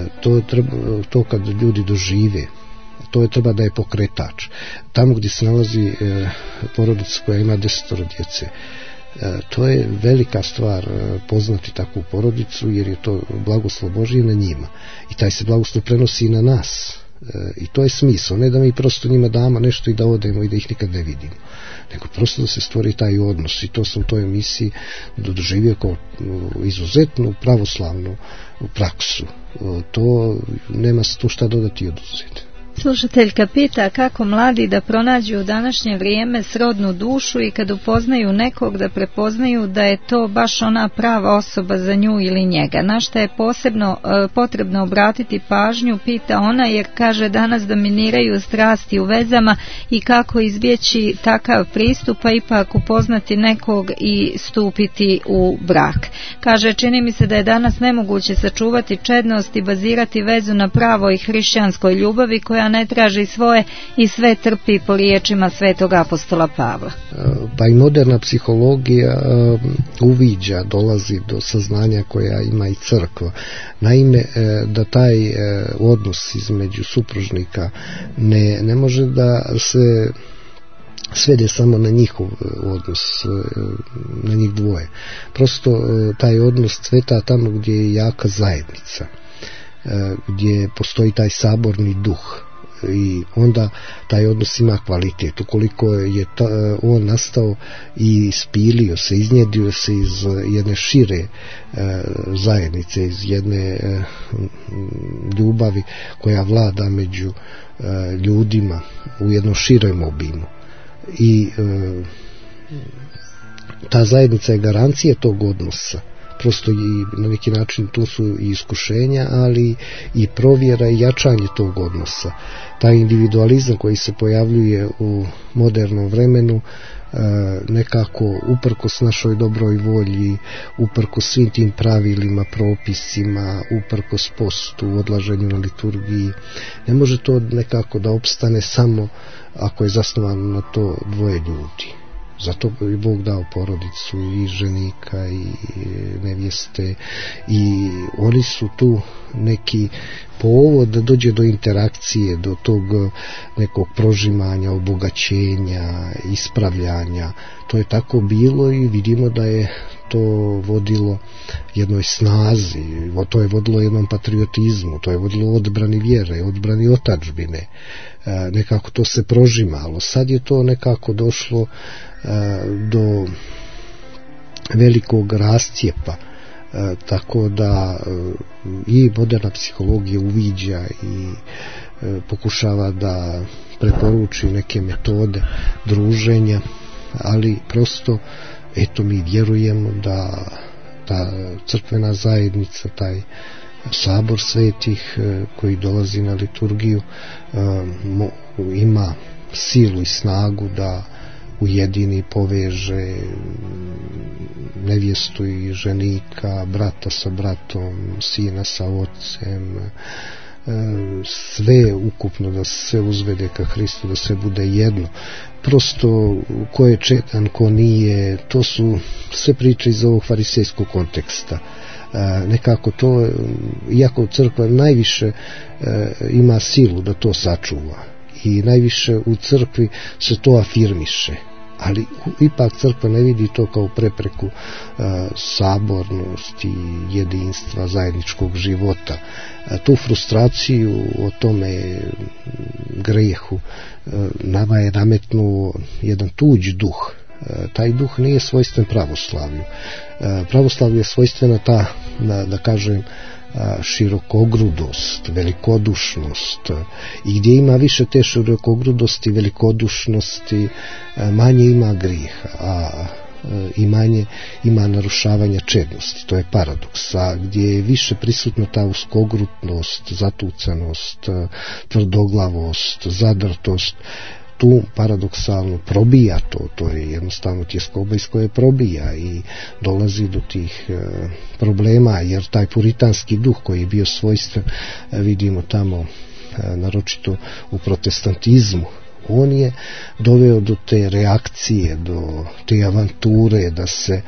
to kad ljudi dožive, to je treba da je pokretač. Tamo gdje se nalazi porodica koja ima 10 djece, to je velika stvar poznati takvu porodicu, jer je to blagoslov Božji na njima, i taj se blagoslov prenosi i na nas. I to je smisao, ne da mi prosto njima damo nešto i da odemo i da ih nikad ne vidimo, nego prosto da se stvori taj odnos. I to sam u toj emisiji doživio kao izuzetnu pravoslavnu praksu. To nema tu šta dodati i oduzeti. Slušateljka pita kako mladi da pronađu u današnje vrijeme srodnu dušu i kad upoznaju nekog da prepoznaju da je to baš ona prava osoba za nju ili njega. Na šta je posebno potrebno obratiti pažnju, pita ona, jer kaže danas dominiraju strasti u vezama, i kako izbjeći takav pristup, a ipak upoznati nekog i stupiti u brak. Kaže, čini mi se da je danas nemoguće sačuvati čednost i bazirati vezu na pravoj hrišćanskoj ljubavi koja ne traži svoje i sve trpi po riječima svetog apostola Pavla. Pa i moderna psihologija uviđa, dolazi do saznanja koja ima i crkva. Naime, da taj odnos između supružnika ne može da se svede samo na njihov odnos, na njih dvoje. Prosto taj odnos cveta tamo gdje je jaka zajednica, gdje postoji taj saborni duh, i onda taj odnos ima kvalitet. Ukoliko je on nastao i ispilio se, iznjedrio se iz jedne šire zajednice, iz jedne ljubavi koja vlada među ljudima u jednom širem obimu, i ta zajednica je garancija tog odnosa. Prosto i na neki način tu su i iskušenja, ali i provjera i jačanje tog odnosa. Taj individualizam koji se pojavljuje u modernom vremenu, nekako uprkos našoj dobroj volji, uprkos svim tim pravilima, propisima, uprkos postu, odlaženju na liturgiji, ne može to nekako da opstane samo ako je zasnovano na to dvoje ljudi. Zato je Bog dao porodicu i ženika i nevjeste, i oni su tu neki povod da dođe do interakcije, do tog nekog prožimanja, obogaćenja, ispravljanja. To je tako bilo i vidimo da je to vodilo jednoj snazi, to je vodilo jednom patriotizmu, to je vodilo odbrani vjere, odbrani otadžbine. Nekako to se prožimalo. Sad je to nekako došlo do velikog rascijepa, tako da i moderna psihologija uviđa i pokušava da preporuči neke metode druženja, ali prosto eto mi vjerujemo da ta crkvena zajednica, taj sabor svetih koji dolazi na liturgiju ima silu i snagu da ujedini, poveže nevjestu i ženika, brata sa bratom, sina sa ocem, sve ukupno, da se uzvede ka Hristu, da sve bude jedno. Prosto ko je četan, ko nije, to su sve priče iz ovog farisejskog konteksta. Nekako to, iako crkva najviše ima silu da to sačuva i najviše u crkvi se to afirmiše, ali ipak crkva ne vidi to kao prepreku sabornosti, jedinstva, zajedničkog života. Tu frustraciju o tome grijehu nama je nametnuo jedan tuđ duh. Taj duh nije svojstven pravoslavlju. Pravoslavlju je svojstvena ta, da kažem, širokogrudost, velikodušnost, i gdje ima više te širokogrudosti, velikodušnosti, manje ima grijeha, i manje ima narušavanja čednosti. To je paradoks. A gdje je više prisutna ta uskogrudnost, zatucanost, tvrdoglavost, zadrtost, tu paradoksalno probija to je jednostavno tjeskoba iz koje probija i dolazi do tih problema, jer taj puritanski duh koji je bio svojstven, vidimo tamo naročito u protestantizmu, on je doveo do te reakcije, do te avanture, da se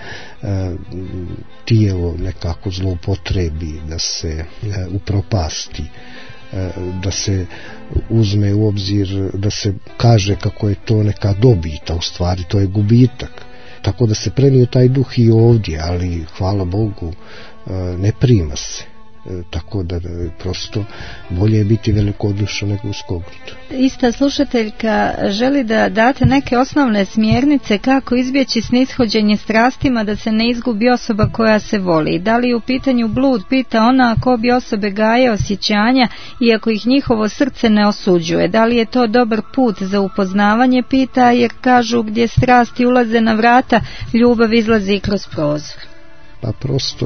tijelo nekako zloupotrebi, da se upropasti, da se uzme u obzir, da se kaže kako je to neka dobit, a u stvari to je gubitak. Tako da se prenio taj duh i ovdje, ali hvala Bogu ne prima se. Tako da prosto bolje je biti velikodušan nego uskogrud. Ista slušateljka želi da date neke osnovne smjernice kako izbjeći snishođenje strastima, da se ne izgubi osoba koja se voli. Da li je u pitanju blud, pita ona, ako bi osobe gaje osjećanja iako ih njihovo srce ne osuđuje. Da li je to dobar put za upoznavanje, pita, jer kažu gdje strasti ulaze na vrata, ljubav izlazi kroz prozor. Pa prosto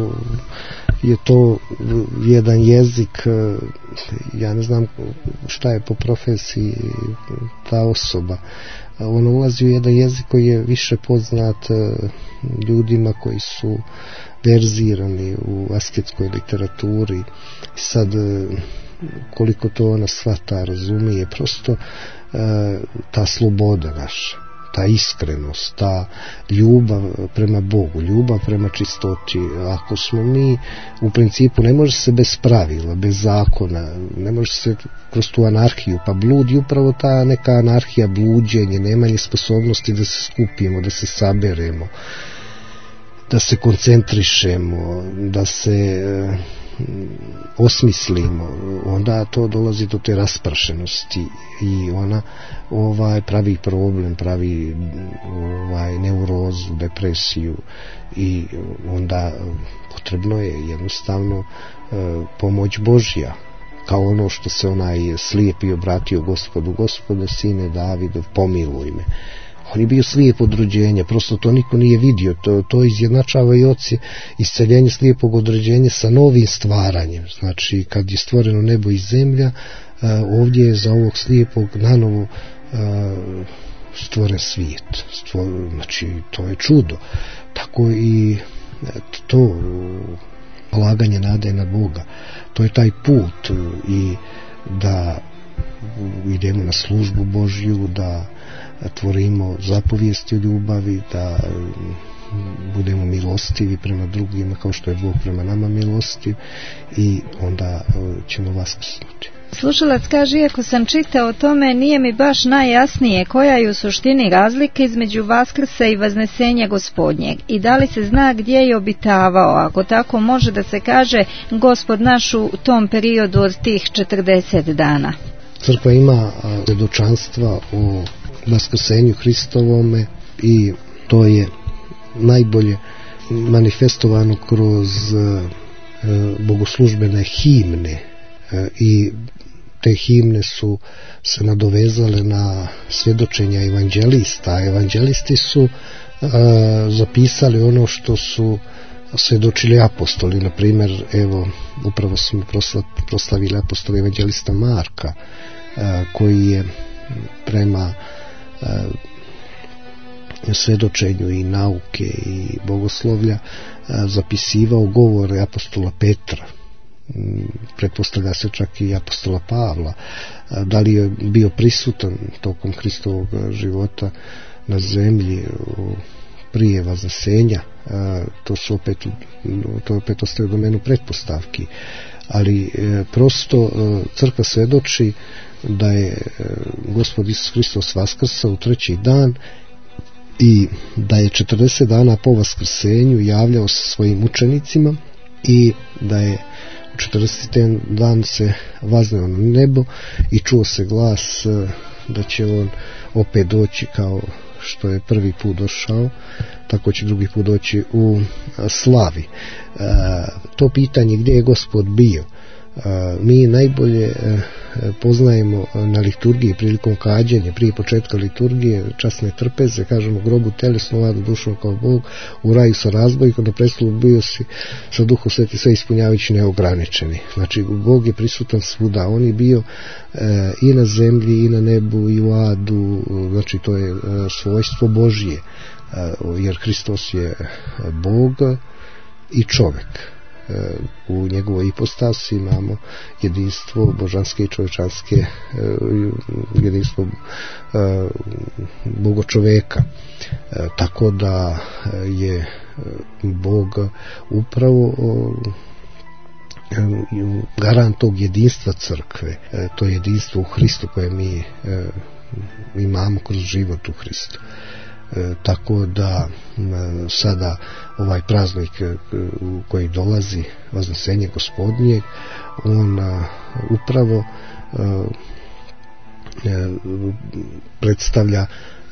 je to jedan jezik, ja ne znam šta je po profesiji ta osoba. On ulazi u jedan jezik koji je više poznat ljudima koji su verzirani u asketskoj literaturi. Sad, koliko to ona shvata, razumije, prosto ta sloboda naša, ta iskrenost, ta ljubav prema Bogu, ljubav prema čistoći. Ako smo mi, u principu ne može se bez pravila, bez zakona, ne može se kroz tu anarhiju, pa blud je upravo ta neka anarhija, bluđenje, nemanje sposobnosti da se skupimo, da se saberemo, da se koncentrišemo, da se osmislimo, onda to dolazi do te rasprašenosti i ona pravi problem, pravi neurozu, depresiju, i onda potrebno je jednostavno pomoć Božja, kao ono što se onaj slijepi obratio Gospodu: Gospode, sine Davidov, pomiluj me. On je bio slijep od rođenja, prosto to niko nije vidio. To izjednačava i oci isceljenje slijepog od rođenja sa novim stvaranjem. Znači, kad je stvoreno nebo i zemlja, ovdje je za ovog slijepog nanovo stvoren svijet. Znači, to je čudo. Tako i to polaganje nade na Boga. To je taj put i da idemo na službu Božju, da tvorimo zapovijesti o ljubavi, da budemo milostivi prema drugima kao što je Bog prema nama milostiv i onda ćemo vaskrsnuti. Slušalac kaže, iako sam čitao o tome, nije mi baš najjasnije koja je u suštini razlika između Vaskrsa i Vaznesenja Gospodnjeg i da li se zna gdje je obitavao, ako tako može da se kaže Gospod naš u tom periodu od tih 40 dana. Crkva ima svjedočanstva o Vaskrsenju Hristovome i to je najbolje manifestovano kroz bogoslužbene himne i te himne su se nadovezale na svjedočenja evanđelista. Evanđelisti su zapisali ono što su svjedočili apostoli. Na primjer, evo, upravo smo proslavili apostola evanđelista Marka, koji je prema svjedočenju i nauke i bogoslovlja zapisivao govore apostola Petra. Pretpostavlja se čak i apostola Pavla. Da li je bio prisutan tokom Hristovog života na zemlji prije Vaznesenja, to opet ostaje u domenu pretpostavki, ali prosto crkva svjedoči da je Gospod Isus Hristos vaskrsao u 3. dan i da je 40 dana po vaskrsenju javljao se svojim učenicima i da je u 40. dan se vazneo na nebo i čuo se glas da će on opet doći kao što je prvi put došao, tako će drugi put doći u slavi. To pitanje gdje je Gospod bio, mi najbolje poznajemo na liturgiji prilikom kađenja, prije početka liturgije, časne trpeze, kažemo grobu telesno, vladu dušom kao Bog, u raju sa razbojkom, na prestolu bio si sa Duhom Svetim, sve ispunjavajući neograničeni. Znači, Bog je prisutan svuda, on je bio i na zemlji, i na nebu, i u adu, znači to je svojstvo Božje, jer Hristos je Bog i čovjek. U njegovoj ipostasi imamo jedinstvo božanske i čovječanske, jedinstvo bogočoveka, tako da je Bog upravo garant tog jedinstva crkve, to jedinstvo u Hristu koje mi imamo kroz život u Hristu. Tako da sada ovaj praznik koji dolazi, Vaznesenje Gospodnjeg, on upravo predstavlja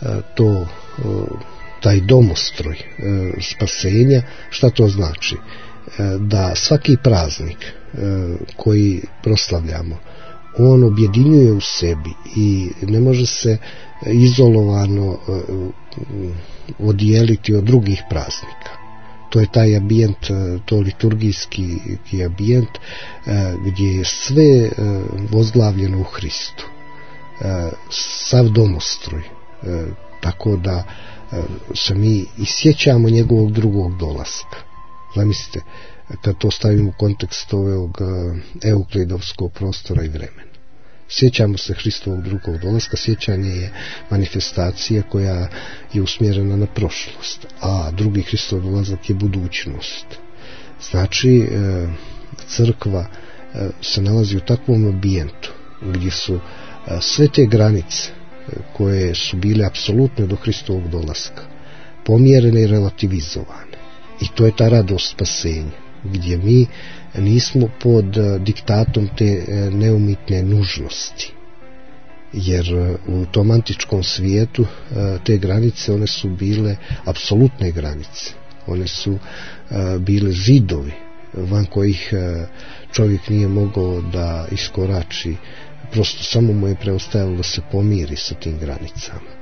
taj domostroj spasenja. Šta to znači? Da svaki praznik koji proslavljamo, on objedinjuje u sebi i ne može se izolovano odijeliti od drugih praznika. To je taj ambijent, to liturgijski ambijent gdje je sve vozglavljeno u Hristu, sav domostroj, tako da se mi isjećamo njegovog drugog dolaska. Zamislite, kad to stavimo u kontekst ovog euklidovskog prostora i vremena. Sjećamo se Hristovog drugog dolaska, sjećanje je manifestacija koja je usmjerena na prošlost, a drugi Hristov dolazak je budućnost. Znači, crkva se nalazi u takvom ambijentu gdje su sve te granice koje su bile apsolutne do Hristovog dolaska pomjerene i relativizovane. I to je ta radost spasenja, gdje mi nismo pod diktatom te neumitne nužnosti. Jer u tom antičkom svijetu te granice, one su bile apsolutne granice. One su bile zidovi van kojih čovjek nije mogao da iskorači. Prosto samo mu je preostajalo da se pomiri sa tim granicama.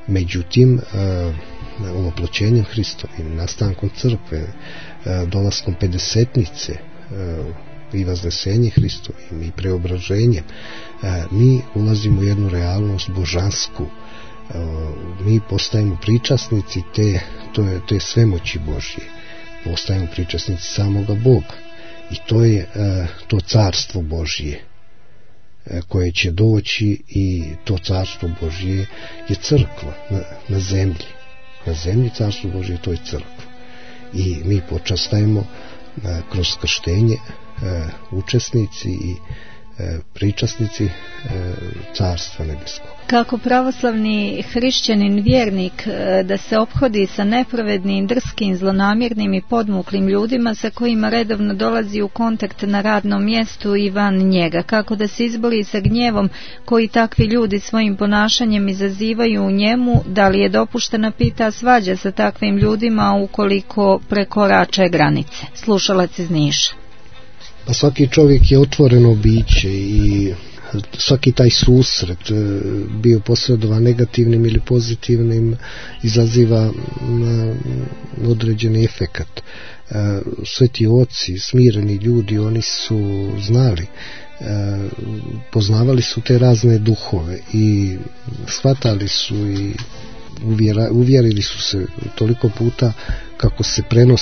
Međutim, ovoploćenjem Hristovim, nastankom crkve, dolaskom pedesetnice i vaznesenje Hristovim i preobraženjem, mi ulazimo u jednu realnost božansku. Mi postajemo pričasnici te svemoći Božje, postajemo pričasnici samoga Boga, i to je to carstvo Božje koje će doći, i to carstvo Božje je crkva na zemlji carstvo Božje, to je crkva, i mi počastajemo kroz krštenje učesnici i pričasnici carstva nebeskog. Kako pravoslavni hrišćanin vjernik da se ophodi sa nepravednim, drskim, zlonamjernim i podmuklim ljudima sa kojima redovno dolazi u kontakt na radnom mjestu i van njega? Kako da se izbori sa gnjevom koji takvi ljudi svojim ponašanjem izazivaju u njemu? Da li je dopuštena, pita, svađa sa takvim ljudima ukoliko prekorače granice? Slušalac iz Niša. Pa svaki čovjek je otvoreno biće i svaki taj susret, bio posredovan negativnim ili pozitivnim, izaziva određeni efekat. Sveti oci, smireni ljudi, oni su znali, poznavali su te razne duhove i shvatali su i uvjerili su se toliko puta kako se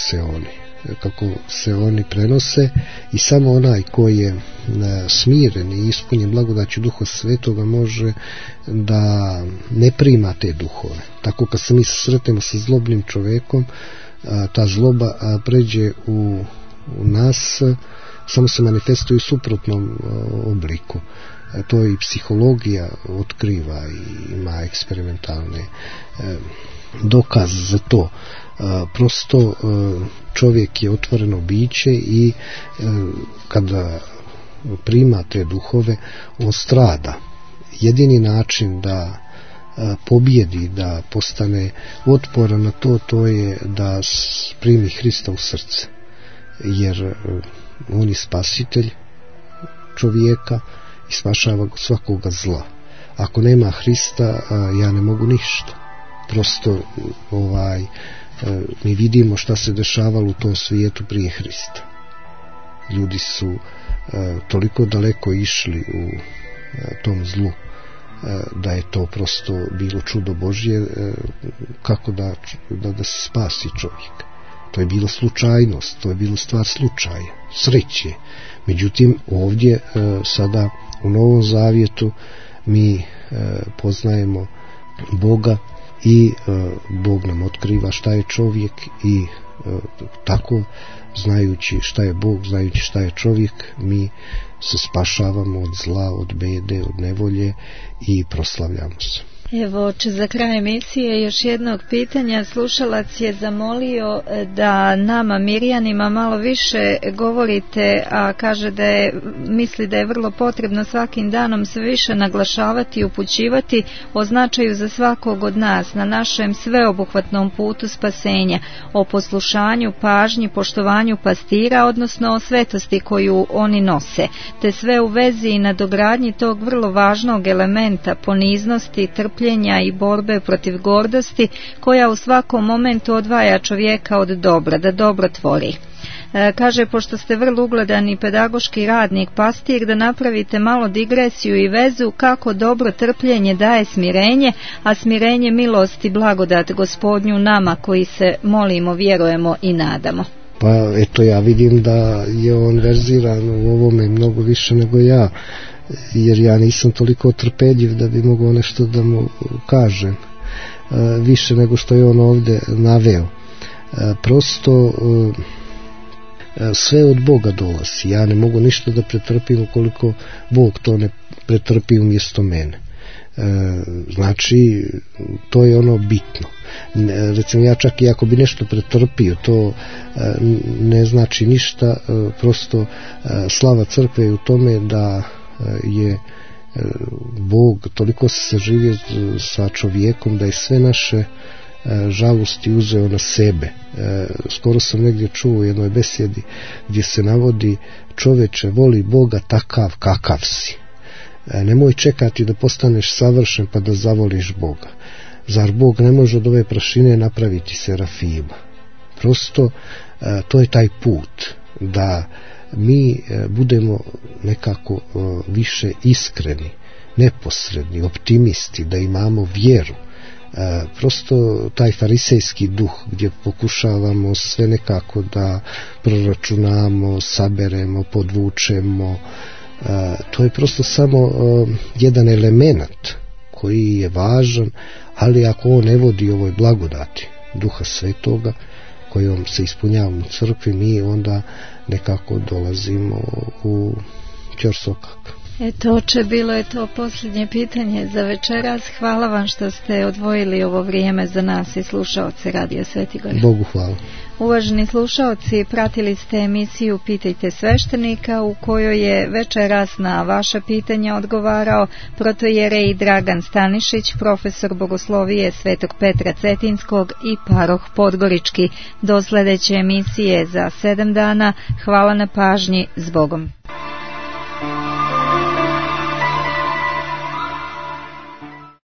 prenose, i samo onaj koji je smiren i ispunjen blagodaću Duha Svetoga može da ne prima te duhove. Tako kad se mi sretnemo sa zlobnim čovjekom, ta zloba pređe u nas, samo se manifestuje u suprotnom obliku. To i psihologija otkriva i ima eksperimentalne dokaze za to. Prosto čovjek je otvoreno biće i kada prima te duhove, on strada. Jedini način da pobjedi, da postane otporan na to je da primi Hrista u srce, jer on je spasitelj čovjeka i spašava svakoga zla. Ako nema Hrista, ja ne mogu ništa. Prosto mi vidimo šta se dešavalo u tom svijetu prije Hrista. Ljudi su toliko daleko išli u tom zlu, da je to prosto bilo čudo Božje, kako da se spasi čovjek. To je bila slučajnost, to je bila stvar slučaja, sreće. Međutim, ovdje sada u Novom Zavjetu mi poznajemo Boga i Bog nam otkriva šta je čovjek, i tako, znajući šta je Bog, znajući šta je čovjek, mi se spašavamo od zla, od bede, od nevolje i proslavljamo se. Evo, za kraj emisije još jednog pitanja. Slušalac je zamolio da nama Mirjanima malo više govorite, a kaže misli da je vrlo potrebno svakim danom sve više naglašavati i upućivati o značaju za svakog od nas na našem sveobuhvatnom putu spasenja, o poslušanju, pažnji, poštovanju pastira, odnosno o svetosti koju oni nose, te sve u vezi i nadogradnji tog vrlo važnog elementa poniznosti, trpljenja i borbe protiv gordosti, koja u svakom momentu odvaja čovjeka od dobra, da dobro tvori. Kaže, pošto ste vrlo ugledan i pedagoški radnik, pastir, da napravite malo digresiju i vezu kako dobro trpljenje daje smirenje, a smirenje milost i blagodat Gospodnju nama koji se molimo, vjerujemo i nadamo. Pa eto, ja vidim da je on verziran u ovome mnogo više nego ja, jer ja nisam toliko trpeljiv da bi mogao nešto da mu kažem više nego što je on ovdje naveo. Prosto sve od Boga dolazi. Ja ne mogu ništa da pretrpim ukoliko Bog to ne pretrpi umjesto mene. Znači, to je ono bitno. Recimo, ja čak i ako bi nešto pretrpio, to ne znači ništa. Prosto slava crkve je u tome da je Bog toliko se živio sa čovjekom da je sve naše žalosti uzeo na sebe. Skoro sam negdje čuo u jednoj besjedi gdje se navodi: čoveče, voli Boga takav kakav si. Nemoj čekati da postaneš savršen pa da zavoliš Boga. Zar Bog ne može od ove prašine napraviti serafima? Prosto to je taj put da mi budemo nekako više iskreni, neposredni, optimisti, da imamo vjeru. Prosto taj farisejski duh gdje pokušavamo sve nekako da proračunamo, saberemo, podvučemo, to je prosto samo jedan element koji je važan, ali ako on ne vodi ovoj blagodati Duha Svetoga kojom se ispunjavamo u crkvi, mi onda nekako dolazimo u ćorsokak. Eto, oče, bilo je to posljednje pitanje za večeras. Hvala vam što ste odvojili ovo vrijeme za nas i slušaoce Radio Svetigora. Bogu hvala. Uvaženi slušaoci, pratili ste emisiju Pitajte sveštenika, u kojoj je večeras na vaša pitanja odgovarao protojerej Dragan Stanišić, profesor bogoslovije Svetog Petra Cetinskog i paroh Podgorički. Do sljedeće emisije za 7 dana. Hvala na pažnji. S Bogom.